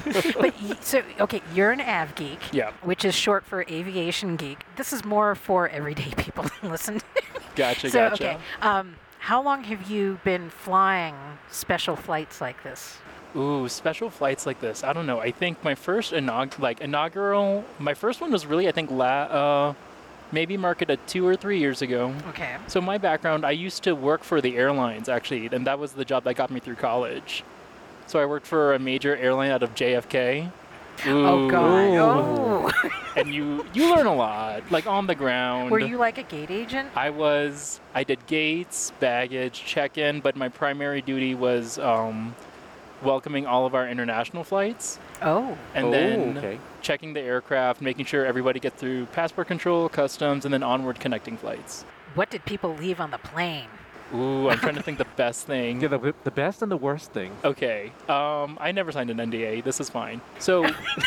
A: Okay, you're an av geek,
E: Yeah.
A: which is short for aviation geek. This is more for everyday people to listen.
E: Gotcha.
A: So,
E: Gotcha.
A: okay, how long have you been flying special flights like this?
E: Ooh, special flights like this. I don't know. I think my first inaugural. My first one was really, I think, maybe marketed 2 or 3 years ago.
A: Okay.
E: So my background, I used to work for the airlines actually, and that was the job that got me through college. So I worked for a major airline out of JFK.
A: Oh God.
B: Ooh.
A: Oh.
E: And you learn a lot, like on the ground.
A: Were you like a gate agent?
E: I did gates, baggage, check-in, but my primary duty was welcoming all of our international flights,
A: Oh.
E: and then
B: okay.
E: checking the aircraft, making sure everybody gets through passport control, customs, and then onward connecting flights.
A: What did people leave on the plane?
E: Ooh, I'm trying to think the best thing.
B: Yeah, the best and the worst thing.
E: Okay, I never signed an NDA. This is fine. So,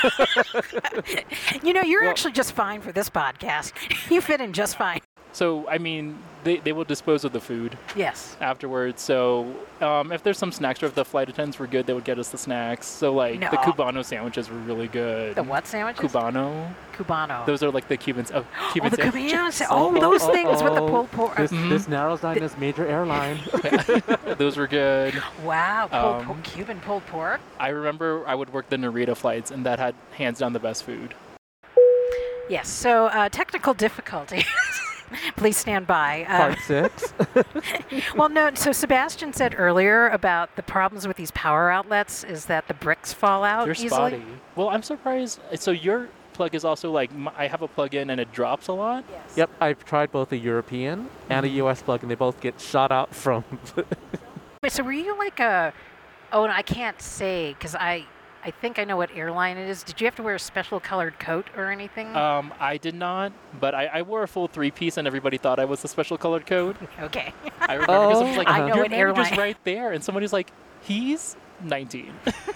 A: You're
B: Well-
A: actually just fine for this podcast. You fit in just fine.
E: I mean, they will dispose of the food
A: Yes.
E: afterwards. So, if there's some snacks or if the flight attendants were good, they would get us the snacks. So, like,
A: No.
E: the Cubano sandwiches were really good.
A: The what sandwiches?
E: Cubano.
A: Cubano.
E: Those are like the Cubans. Oh,
A: Oh,
E: Cuban
A: the
E: sandwiches.
A: Cubano. Oh, those things with the pulled pork.
B: This narrows down this major airline.
E: Those were good.
A: Wow,
E: Um,
A: Cuban pulled pork.
E: I remember I would work the Narita flights, and that had hands down the best food.
A: Yes. So technical difficulties. Please stand by.
B: Part 6.
A: Well, no. So Sebastian said earlier about the problems with these power outlets is that the bricks fall out
E: They're
A: easily.
E: spotty. Well, I'm surprised. So your plug is also like I have a plug-in and it drops a lot.
A: Yes.
B: Yep, I've tried both a European and a US plug, and they both get shot out from.
A: Wait, so were you like a? Oh, and I can't say because I think I know what airline it is. Did you have to wear a special colored coat or anything?
E: I did not, but I wore a full 3-piece, and everybody thought I was the special colored code.
A: Okay.
E: I remember because I was like,
A: I know
E: your
A: an
E: manager's
A: airline."
E: right there, and somebody's like, he's 19.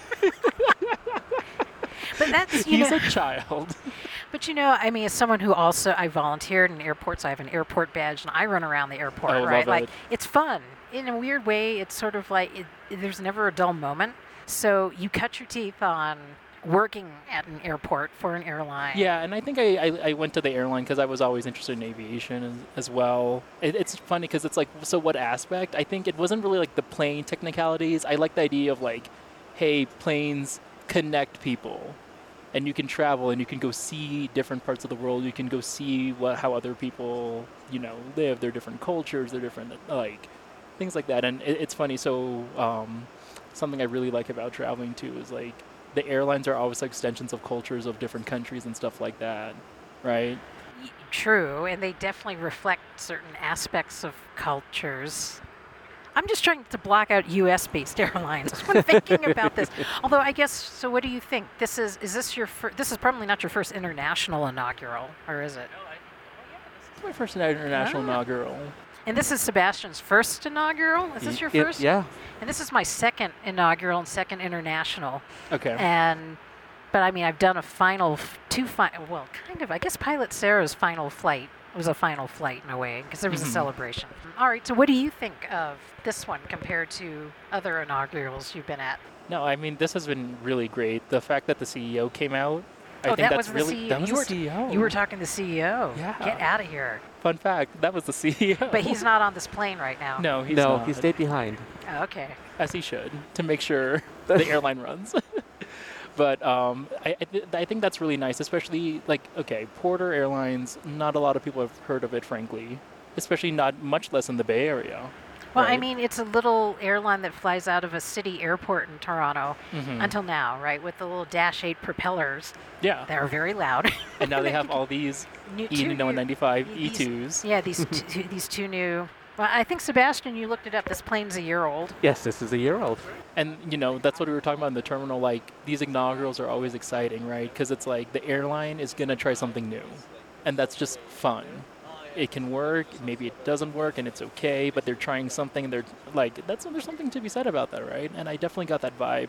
A: But that's
E: He's a child.
A: But I mean, as someone who also I volunteered in airports, I have an airport badge, and I run around the airport,
E: Oh,
A: right?
E: love it.
A: Like it's fun in a weird way. It's sort of like there's never a dull moment. So you cut your teeth on working at an airport for an airline.
E: Yeah, and I think I went to the airline because I was always interested in aviation as well. It's funny because it's like, so what aspect? I think it wasn't really like the plane technicalities. I like the idea of like, hey, planes connect people. And you can travel and you can go see different parts of the world. You can go see how other people, live, their different cultures, their different, like, things like that. And it's funny. So something I really like about traveling too is like the airlines are always extensions of cultures of different countries and stuff like that, right?
A: True, and they definitely reflect certain aspects of cultures. I'm just trying to block out U.S.-based airlines when thinking about this. Although I guess, so what do you think? Is this your this is probably not your first international inaugural, or is it?
E: It's my first international inaugural.
A: And this is Sebastian's first inaugural? Is this your first?
B: Yeah.
A: And this is my second inaugural and second international.
E: Okay.
A: But I mean, I've done a kind of, I guess Pilot Sarah's final flight was a final flight in a way, because there was a celebration. All right, so what do you think of this one compared to other inaugurals you've been at?
E: No, I mean, this has been really great. The fact that the CEO came out, I think
A: that
E: that's
A: was the
E: really,
A: CEO.
E: that was
A: You
E: the
A: were
E: CEO.
A: You were talking to the CEO.
E: Yeah.
A: Get out of here.
E: Fun fact, that was the CEO.
A: But he's not on this plane right now.
E: No, he's
B: No,
E: not.
B: he stayed behind.
A: Oh, okay.
E: As he should, to make sure the airline runs. But I think that's really nice, especially like, okay, Porter Airlines, not a lot of people have heard of it, frankly, especially not much less in the Bay Area.
A: Well, I
E: right?
A: mean, it's a little airline that flies out of a city airport in Toronto
E: Mhm.
A: until now, right? With the little Dash 8 propellers.
E: Yeah.
A: They're very loud.
E: And now they have all these E195 E2s.
A: Yeah, these two new. Well, I think, Sebastian, you looked it up. This plane's a year old.
B: Yes, this is a year old.
E: And, that's what we were talking about in the terminal. Like, these inaugurals are always exciting, right? Because it's like the airline is going to try something new. And that's just fun. It can work, maybe it doesn't work, and it's okay, but they're trying something, and they're like, there's something to be said about that, right? And I definitely got that vibe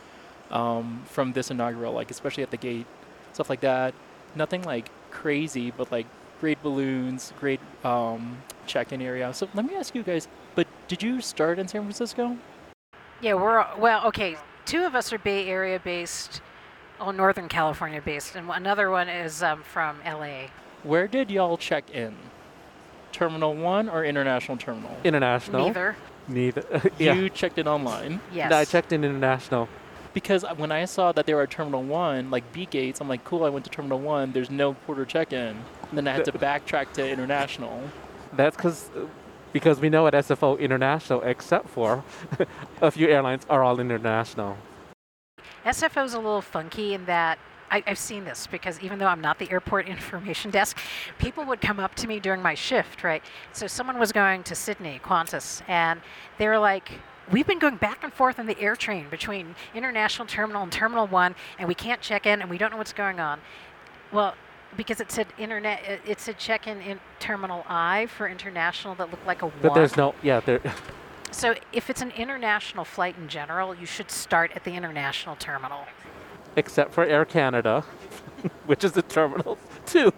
E: from this inaugural, like, especially at the gate, stuff like that. Nothing, like, crazy, but, like, great balloons, great check-in area. So let me ask you guys, but did you start in San Francisco?
A: Yeah, okay. Two of us are Bay Area based. Northern California based, and another one is from LA.
E: Where did y'all check in? Terminal 1 or International Terminal?
B: International.
A: Neither.
B: Yeah.
E: You checked in online?
A: Yes.
B: No, I checked in international.
E: Because when I saw that they were at Terminal 1, like B gates, I'm like, cool, I went to Terminal 1, there's no porter check-in. And then I had to backtrack to International.
B: That's because we know at SFO International, except for a few airlines, are all international.
A: SFO is a little funky in that I've seen this because even though I'm not the airport information desk, people would come up to me during my shift, right? So someone was going to Sydney, Qantas, and they were like, we've been going back and forth on the air train between International Terminal and Terminal 1, and we can't check in, and we don't know what's going on. Well, because it said check-in in Terminal I for international that looked like a 1.
B: But there's no, yeah, there.
A: So if it's an international flight in general, you should start at the international terminal.
B: Except for Air Canada, which is the Terminal 2.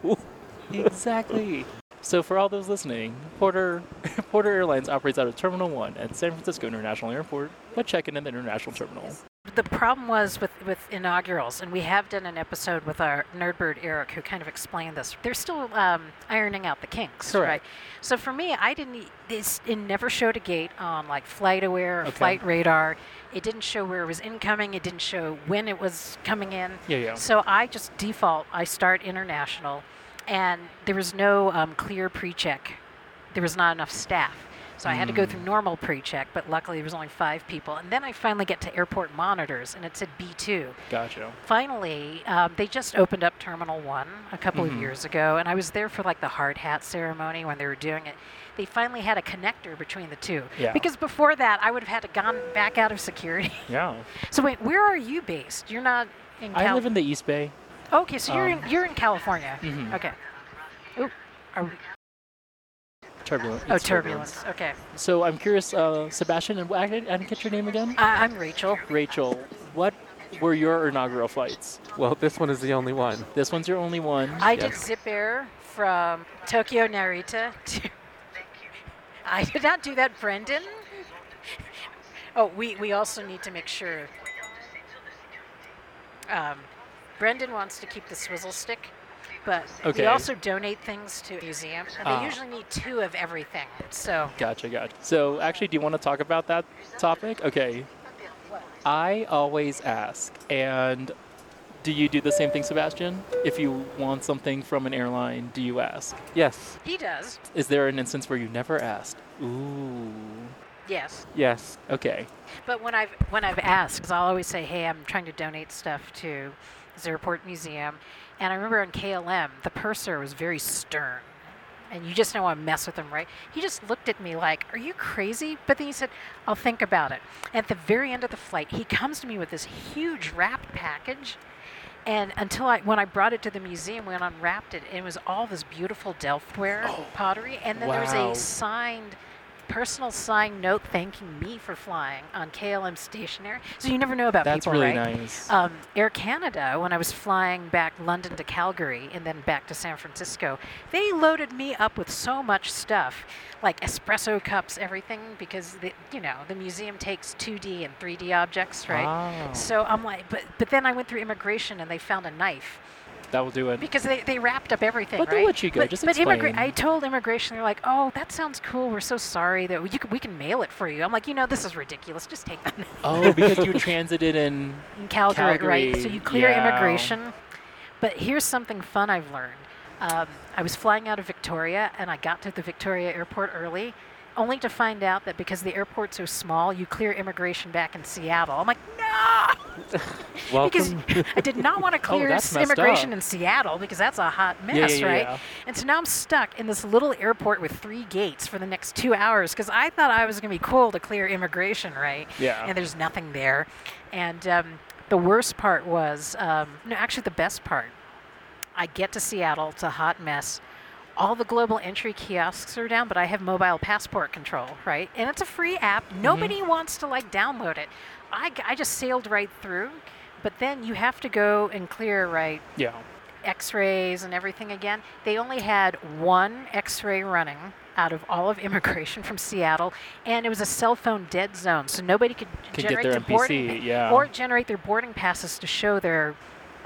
E: Exactly. So for all those listening, Porter Airlines operates out of Terminal 1 at San Francisco International Airport, but check-in at the International Terminal.
A: The problem was with inaugurals, and we have done an episode with our Nerdbird Eric who kind of explained this. They're still ironing out the kinks,
E: Correct.
A: right? So for me, it never showed a gate on like FlightAware or
E: Okay.
A: Flight Radar. It didn't show where it was incoming. It didn't show when it was coming in.
E: Yeah.
A: So I just I start international, and there was no clear pre-check. There was not enough staff. So I had to go through normal pre-check, but luckily there was only 5 people. And then I finally get to airport monitors, and it said B2.
E: Gotcha.
A: Finally, they just opened up Terminal 1 a couple of years ago, and I was there for like the hard hat ceremony when they were doing it. They finally had a connector between the two.
E: Yeah.
A: Because before that, I would have had to gone back out of security.
E: Yeah.
A: So wait, where are you based? You're not in
E: I live in the East Bay.
A: Okay, so you're in California.
E: Mhm.
A: Okay. Ooh, are we-
E: Turbulence.
A: oh,
E: It's
A: turbulence. Okay.
E: So I'm curious, Sebastian, and I didn't get your name again?
A: I'm Rachel.
E: Rachel, what were your inaugural flights?
B: Well, this one is the only one.
E: This one's your only one.
A: I did
B: Yes.
A: Zip Air from Tokyo Narita to. I did not do that, Brendan. Oh, we also need to make sure. Brendan wants to keep the swizzle stick, but
E: Okay.
A: we also donate things to a museum, and they
E: Ah.
A: usually need 2 of everything. So
E: Gotcha. So actually, do you want to talk about that topic? Okay. I always ask, and do you do the same thing, Sebastian? If you want something from an airline, do you ask?
B: Yes.
A: he does.
E: Is there an instance where you never asked? Ooh.
A: Yes.
B: Yes.
E: Okay.
A: But when I've asked, 'cause I'll always say, hey, I'm trying to donate stuff to this airport museum. And I remember on KLM, the purser was very stern. And you just don't want to mess with him, right? He just looked at me like, are you crazy? But then he said, I'll think about it. At the very end of the flight, he comes to me with this huge wrapped package. And when I brought it to the museum, we unwrapped it, and it was all this beautiful Delftware pottery. And then there was
E: wow.
A: a personal signed note thanking me for flying on KLM stationery. So you never know about
E: That's
A: people,
E: really
A: right?
E: nice.
A: Air Canada, when I was flying back London to Calgary and then back to San Francisco, they loaded me up with so much stuff, like espresso cups, everything, because the museum takes 2D and 3D objects, right?
E: Wow.
A: So I'm like, but then I went through immigration and they found a knife.
E: That will do it.
A: Because they wrapped up everything,
E: But
A: right?
E: they'll let you go, just explain.
A: I told immigration, they're like, oh, that sounds cool. We're so sorry that we can mail it for you. I'm like, this is ridiculous. Just take that.
E: Oh, because you transited in.
A: In Calgary, right?
E: Calgary,
A: So you clear
E: yeah.
A: immigration. But here's something fun I've learned. I was flying out of Victoria, and I got to the Victoria airport early, only to find out that because the airport's so small, you clear immigration back in Seattle. I'm like, no! Because
B: Welcome.
A: I did not want to clear
E: that's messed
A: immigration
E: up.
A: in Seattle because that's a hot mess, right?
E: Yeah.
A: And so now I'm stuck in this little airport with 3 gates for the next 2 hours because I thought I was going to be cool to clear immigration, right?
E: Yeah.
A: And there's nothing there. And the worst part was, actually the best part, I get to Seattle, it's a hot mess. All the global entry kiosks are down, but I have mobile passport control, right? And it's a free app. Nobody wants to download it. I just sailed right through, but then you have to go and clear, right,
E: Yeah.
A: x-rays and everything again. They only had 1 x-ray running out of all of immigration from Seattle, and it was a cell phone dead zone, so nobody could
E: Could get
A: generate
E: their
A: their boarding
E: NPC, yeah.
A: or generate their boarding passes to show their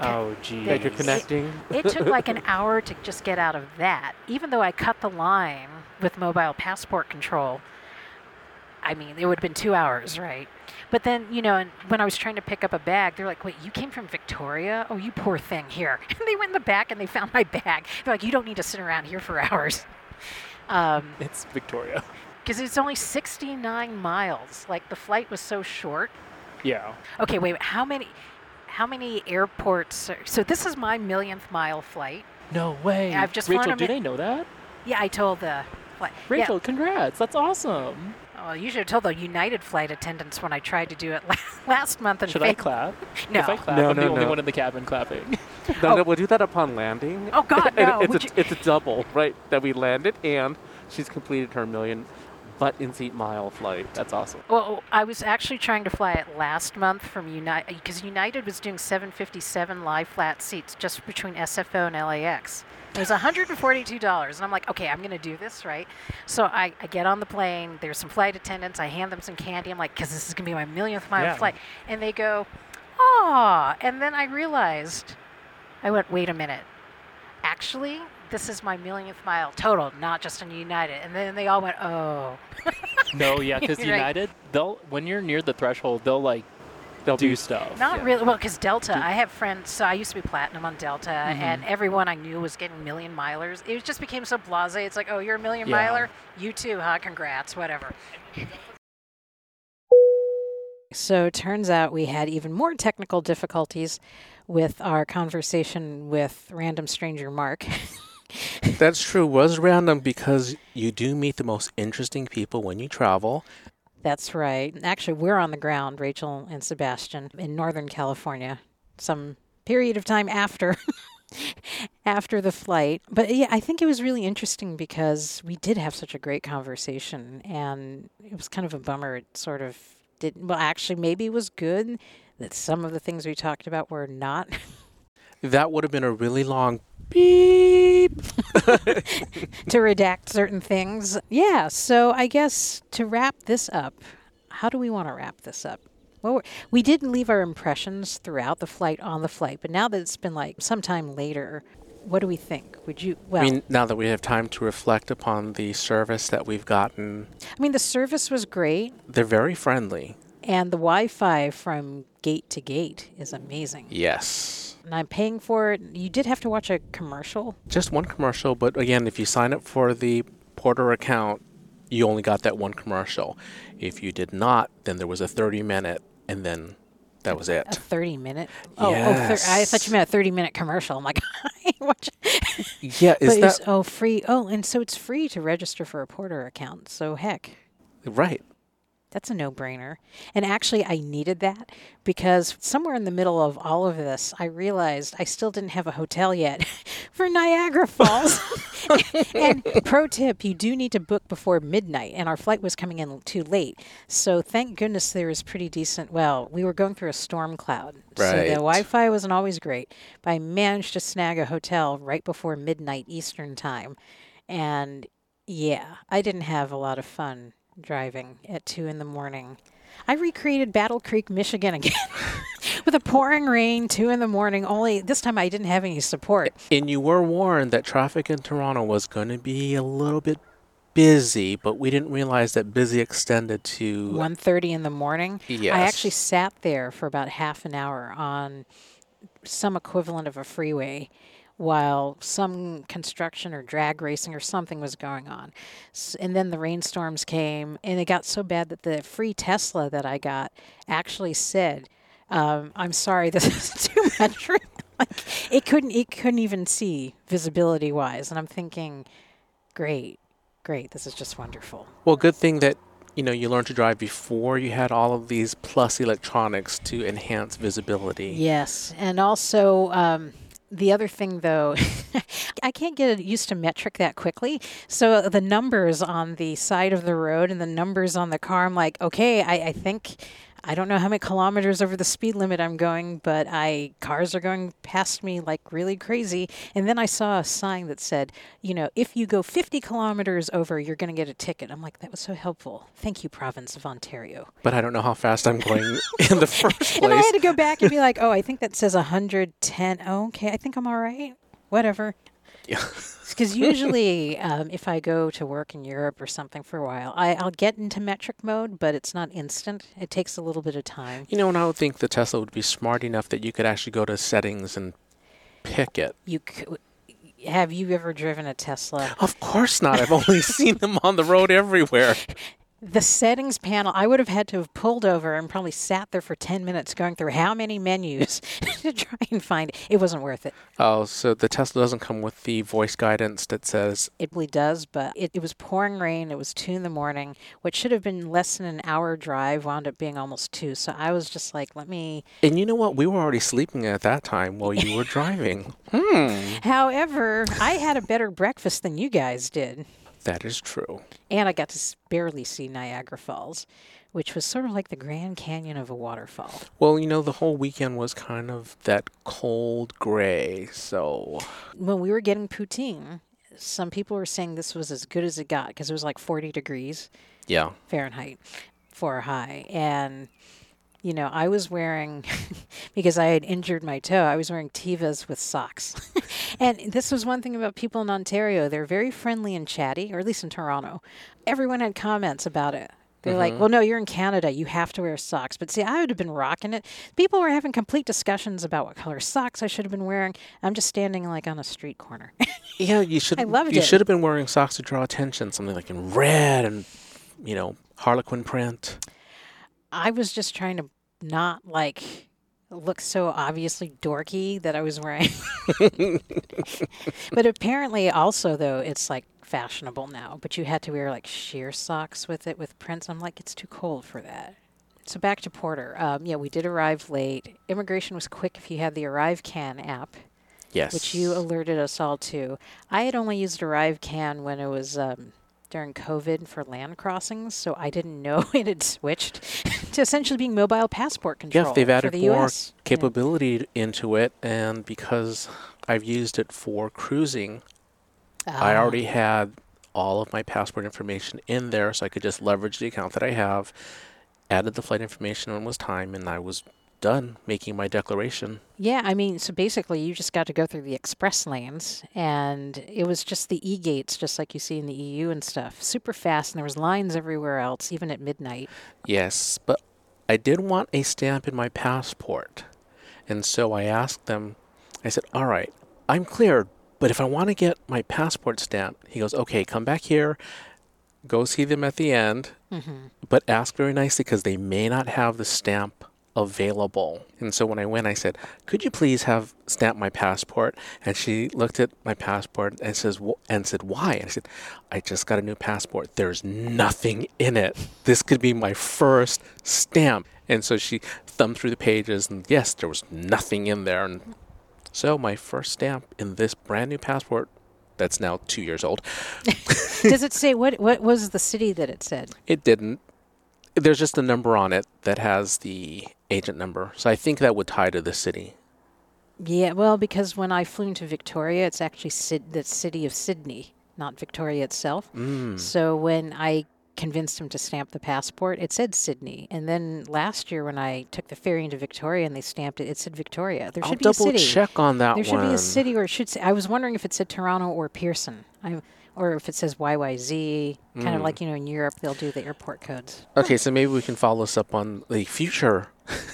E: Oh, geez.
B: that you're connecting.
A: It took like an hour to just get out of that. Even though I cut the line with mobile passport control, I mean, it would have been 2 hours, right? But then, and when I was trying to pick up a bag, they're like, wait, you came from Victoria? Oh, you poor thing, here. And they went in the back and they found my bag. They're like, you don't need to sit around here for hours.
E: It's Victoria.
A: Because it's only 69 miles. Like, the flight was so short.
E: Yeah.
A: Okay, wait, how many airports? So this is my millionth mile flight.
E: No way.
A: I've just flown
E: Rachel,
A: a
E: do
A: mi-
E: they know that?
A: Yeah, I told the flight.
E: Rachel, congrats. That's awesome.
A: Yeah, well, you should have told the United flight attendants when I tried to do it last month. And
E: Should I
A: failed.
E: clap?
A: No.
E: If I clap,
B: No,
E: I'm the
B: no,
E: only
B: no.
E: one in the cabin clapping.
B: No, we'll do that upon landing.
A: Oh, God,
B: And
A: no.
B: it's a double, right? That we landed and she's completed her million butt-in-seat mile flight.
E: That's awesome.
A: Well, I was actually trying to fly it last month from United, because United was doing 757 lie flat seats just between SFO and LAX. It was $142, and I'm like, okay, I'm going to do this, right? So I get on the plane. There's some flight attendants. I hand them some candy. I'm like, because this is going to be my millionth mile
E: Yeah.
A: flight. And they go, "Aw." And then I realized, I went, wait a minute. Actually, this is my millionth mile total, not just in United. And then they all went, oh.
E: No, yeah, because
A: Right.
E: United, when you're near the threshold, they'll do stuff.
A: Not
E: Yeah.
A: really. Well, because Delta, I have friends. So I used to be platinum on Delta,
E: Mm-hmm.
A: and everyone I knew was getting million milers. It just became so blasé. It's like, oh, you're a million
E: Yeah.
A: miler? You too, huh? Congrats, whatever. So it turns out we had even more technical difficulties with our conversation with random stranger Mark.
F: That's true. Was random because you do meet the most interesting people when you travel.
A: That's right. Actually, we're on the ground, Rachel and Sebastian, in Northern California, some period of time after after the flight. But yeah, I think it was really interesting because we did have such a great conversation, and it was kind of a bummer. It sort of didn't. Well, actually, maybe it was good that some of the things we talked about were not.
F: That would have been a really long beep.
A: To redact certain things. Yeah, so I guess to wrap this up, how do we want to wrap this up? Well, we did leave our impressions throughout the flight on the flight, but now that it's been like some time later, what do we think? Would you, well,
F: I mean, now that we have time to reflect upon the service that we've gotten,
A: the service was great,
F: they're very friendly.
A: and the Wi-Fi from gate to gate is amazing.
F: Yes.
A: And I'm paying for it. You did have to watch a commercial.
F: Just one commercial, but again, if you sign up for the Porter account, you only got that one commercial. If you did not, then there was a 30-minute, and then that was it.
A: A 30-minute?
F: Yes.
A: I thought you meant a 30-minute commercial. I'm like, I ain't watching.
F: Yeah,
A: But
F: is
A: it's,
F: that
A: free. Oh, and so it's free to register for a Porter account. So heck,
F: right?
A: that's a no-brainer. And actually, I needed that because somewhere in the middle of all of this, I realized I still didn't have a hotel yet for Niagara Falls. And pro tip, you do need to book before midnight, and our flight was coming in too late. So thank goodness there was pretty decent. Well, we were going through a storm cloud, so
F: Right.
A: the Wi-Fi wasn't always great. But I managed to snag a hotel right before midnight Eastern time, and yeah, I didn't have a lot of fun driving at 2 a.m. I recreated Battle Creek, Michigan again with a pouring rain, 2 a.m. Only this time I didn't have any support.
F: And you were warned that traffic in Toronto was going to be a little bit busy, but we didn't realize that busy extended to
A: 1:30 in the morning.
F: Yes.
A: I actually sat there for about half an hour on some equivalent of a freeway while some construction or drag racing or something was going on. And then the rainstorms came, and it got so bad that the free Tesla that I got actually said, I'm sorry, this is too much. Like, it couldn't even see visibility wise. And I'm thinking, great, this is just wonderful.
F: Well, good thing that you learned to drive before you had all of these plus electronics to enhance visibility.
A: Yes, and also the other thing, though, I can't get used to metric that quickly. So the numbers on the side of the road and the numbers on the car, I'm like, okay, I think I don't know how many kilometers over the speed limit I'm going, but cars are going past me like really crazy. And then I saw a sign that said, if you go 50 kilometers over, you're going to get a ticket. I'm like, that was so helpful. Thank you, province of Ontario.
F: But I don't know how fast I'm going in the first
A: And I
F: place.
A: had to go back and be like, oh, I think that says 110. Oh, okay, I think I'm all right. Whatever.
F: Yeah.
A: Because usually, if I go to work in Europe or something for a while, I'll get into metric mode, but it's not instant. It takes a little bit of time.
F: And I would think the Tesla would be smart enough that you could actually go to settings and pick it.
A: Have you ever driven a Tesla?
F: Of course not. I've only seen them on the road everywhere.
A: The settings panel, I would have had to have pulled over and probably sat there for 10 minutes going through how many menus to try and find it. It wasn't worth it.
F: Oh, so the Tesla doesn't come with the voice guidance that says...
A: It really does, but it was pouring rain. It was 2 a.m. What should have been less than an hour drive wound up being almost 2. So I was just like, let me...
F: And you know what? We were already sleeping at that time while you were driving.
A: However, I had a better breakfast than you guys did.
F: That is true.
A: And I got to barely see Niagara Falls, which was sort of like the Grand Canyon of a waterfall.
F: Well, the whole weekend was kind of that cold gray, so...
A: When we were getting poutine, some people were saying this was as good as it got because it was like 40 degrees
F: Yeah.
A: Fahrenheit for a high. And, I was wearing, because I had injured my toe, I was wearing Tevas with socks. And this was one thing about people in Ontario. They're very friendly and chatty, or at least in Toronto. Everyone had comments about it. They're like, well, no, you're in Canada. You have to wear socks. But see, I would have been rocking it. People were having complete discussions about what color socks I should have been wearing. I'm just standing like on a street corner.
F: Yeah, you should.
A: I loved
F: you
A: it.
F: should have been wearing socks to draw attention, something like in red and, Harlequin print.
A: I was just trying to not look so obviously dorky that I was wearing. But apparently also though it's like fashionable now, but you had to wear like sheer socks with it with prints. I'm like, it's too cold for that. So back to Porter. We did arrive late. Immigration was quick if you had the ArriveCan app,
F: Yes.
A: which you alerted us all to. I had only used ArriveCan when it was during COVID for land crossings, so I didn't know it had switched to essentially being mobile passport control.
F: Yeah, they've
A: for
F: added
A: the
F: more
A: US.
F: capability into it, and because I've used it for cruising, I already had all of my passport information in there, so I could just leverage the account that I have, added the flight information when it was time, and I was done making my declaration.
A: Yeah, so basically you just got to go through the express lanes, and it was just the e-gates, just like you see in the EU and stuff. Super fast, and there was lines everywhere else, even at midnight.
F: Yes, but I did want a stamp in my passport. And so I asked them, I said, all right, I'm cleared, but if I want to get my passport stamped, he goes, okay, come back here, go see them at the end, but ask very nicely because they may not have the stamp available. And so when I went, I said, could you please have stamped my passport? And she looked at my passport and said, why? And I said, I just got a new passport. There's nothing in it. This could be my first stamp. And so she thumbed through the pages, and yes, there was nothing in there. And so my first stamp in this brand new passport, that's now 2 years old.
A: Does it say, what was the city that it said?
F: It didn't. There's just a number on it that has the agent number. So I think that would tie to the city.
A: Yeah, well, because when I flew into Victoria, it's actually the city of Sydney, not Victoria itself. So when I convinced him to stamp the passport, it said Sydney. And then last year when I took the ferry into Victoria and they stamped it, it said Victoria. There
F: I'll
A: should be a
F: double
A: city.
F: check on that
A: There
F: one.
A: should be a city, or it should say, I was wondering if it said Toronto or Pearson. Or if it says YYZ, kind of like, in Europe, they'll do the airport codes.
F: Okay, so maybe we can follow this up on the future.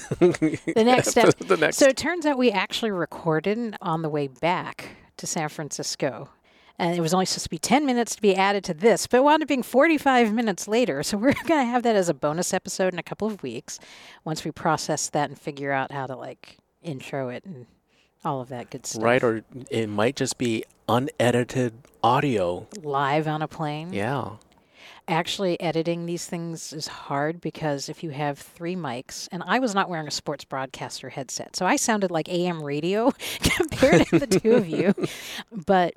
A: The next step.
F: The next.
A: So it turns out we actually recorded on the way back to San Francisco. And it was only supposed to be 10 minutes to be added to this, but it wound up being 45 minutes later. So we're going to have that as a bonus episode in a couple of weeks once we process that and figure out how to, intro it and all of that good stuff.
F: Right, or it might just be unedited audio.
A: Live on a plane.
F: Yeah.
A: Actually, editing these things is hard because if you have 3 mics, and I was not wearing a sports broadcaster headset, so I sounded like AM radio compared to the two of you. But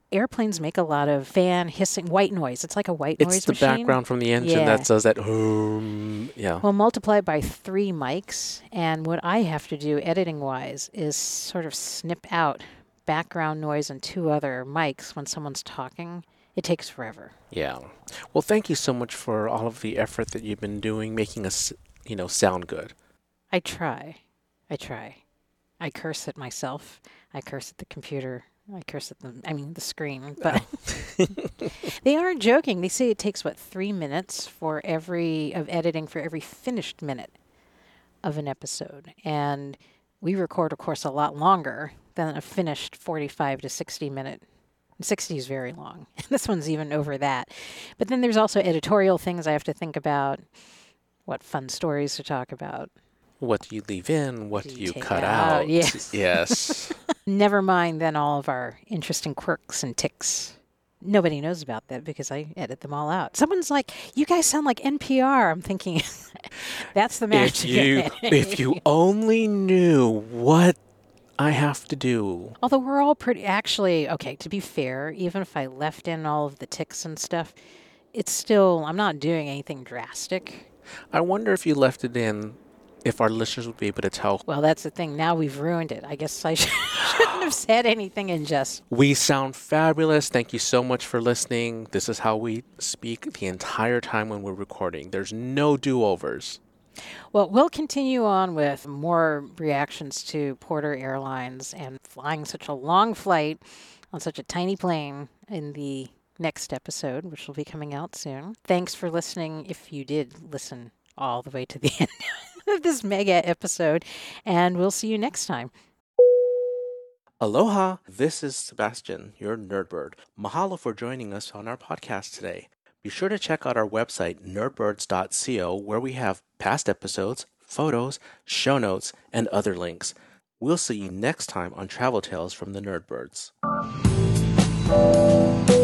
A: airplanes make a lot of fan hissing white noise. It's like a white noise
F: It's the
A: machine.
F: background from the engine
A: Yeah.
F: that does that. Yeah.
A: Well, multiply it by 3 mics, and what I have to do editing-wise is sort of snip out background noise and 2 other mics when someone's talking. It takes forever.
F: Yeah. Well, thank you so much for all of the effort that you've been doing, making us, sound good.
A: I try. I curse at myself. I curse at the computer. I curse at the screen. But they aren't joking. They say it takes, 3 minutes of editing for every finished minute of an episode. And we record, of course, a lot longer than a finished 45 to 60 minute. 60 is very long. This one's even over that. But then there's also editorial things I have to think about, what fun stories to talk about.
F: What do you leave in? What
A: Do
F: do
A: you
F: you
A: take
F: cut
A: out?
F: out?
A: Yes.
F: Yes.
A: Never mind then all of our interesting quirks and ticks. Nobody knows about that because I edit them all out. Someone's like, "You guys sound like NPR." I'm thinking, that's the magic.
F: If you only knew what I have to do.
A: Although we're all actually, okay, to be fair, even if I left in all of the ticks and stuff, it's still, I'm not doing anything drastic.
F: I wonder if you left it in, if our listeners would be able to tell.
A: Well, that's the thing. Now we've ruined it. I guess I shouldn't have said anything and just...
F: We sound fabulous. Thank you so much for listening. This is how we speak the entire time when we're recording. There's no do-overs.
A: Well, we'll continue on with more reactions to Porter Airlines and flying such a long flight on such a tiny plane in the next episode, which will be coming out soon. Thanks for listening, if you did listen all the way to the end of this mega episode, and we'll see you next time.
F: Aloha, this is Sebastian, your Nerdbird. Mahalo for joining us on our podcast today. Be sure to check out our website, nerdbirds.co, where we have past episodes, photos, show notes, and other links. We'll see you next time on Travel Tales from the Nerdbirds.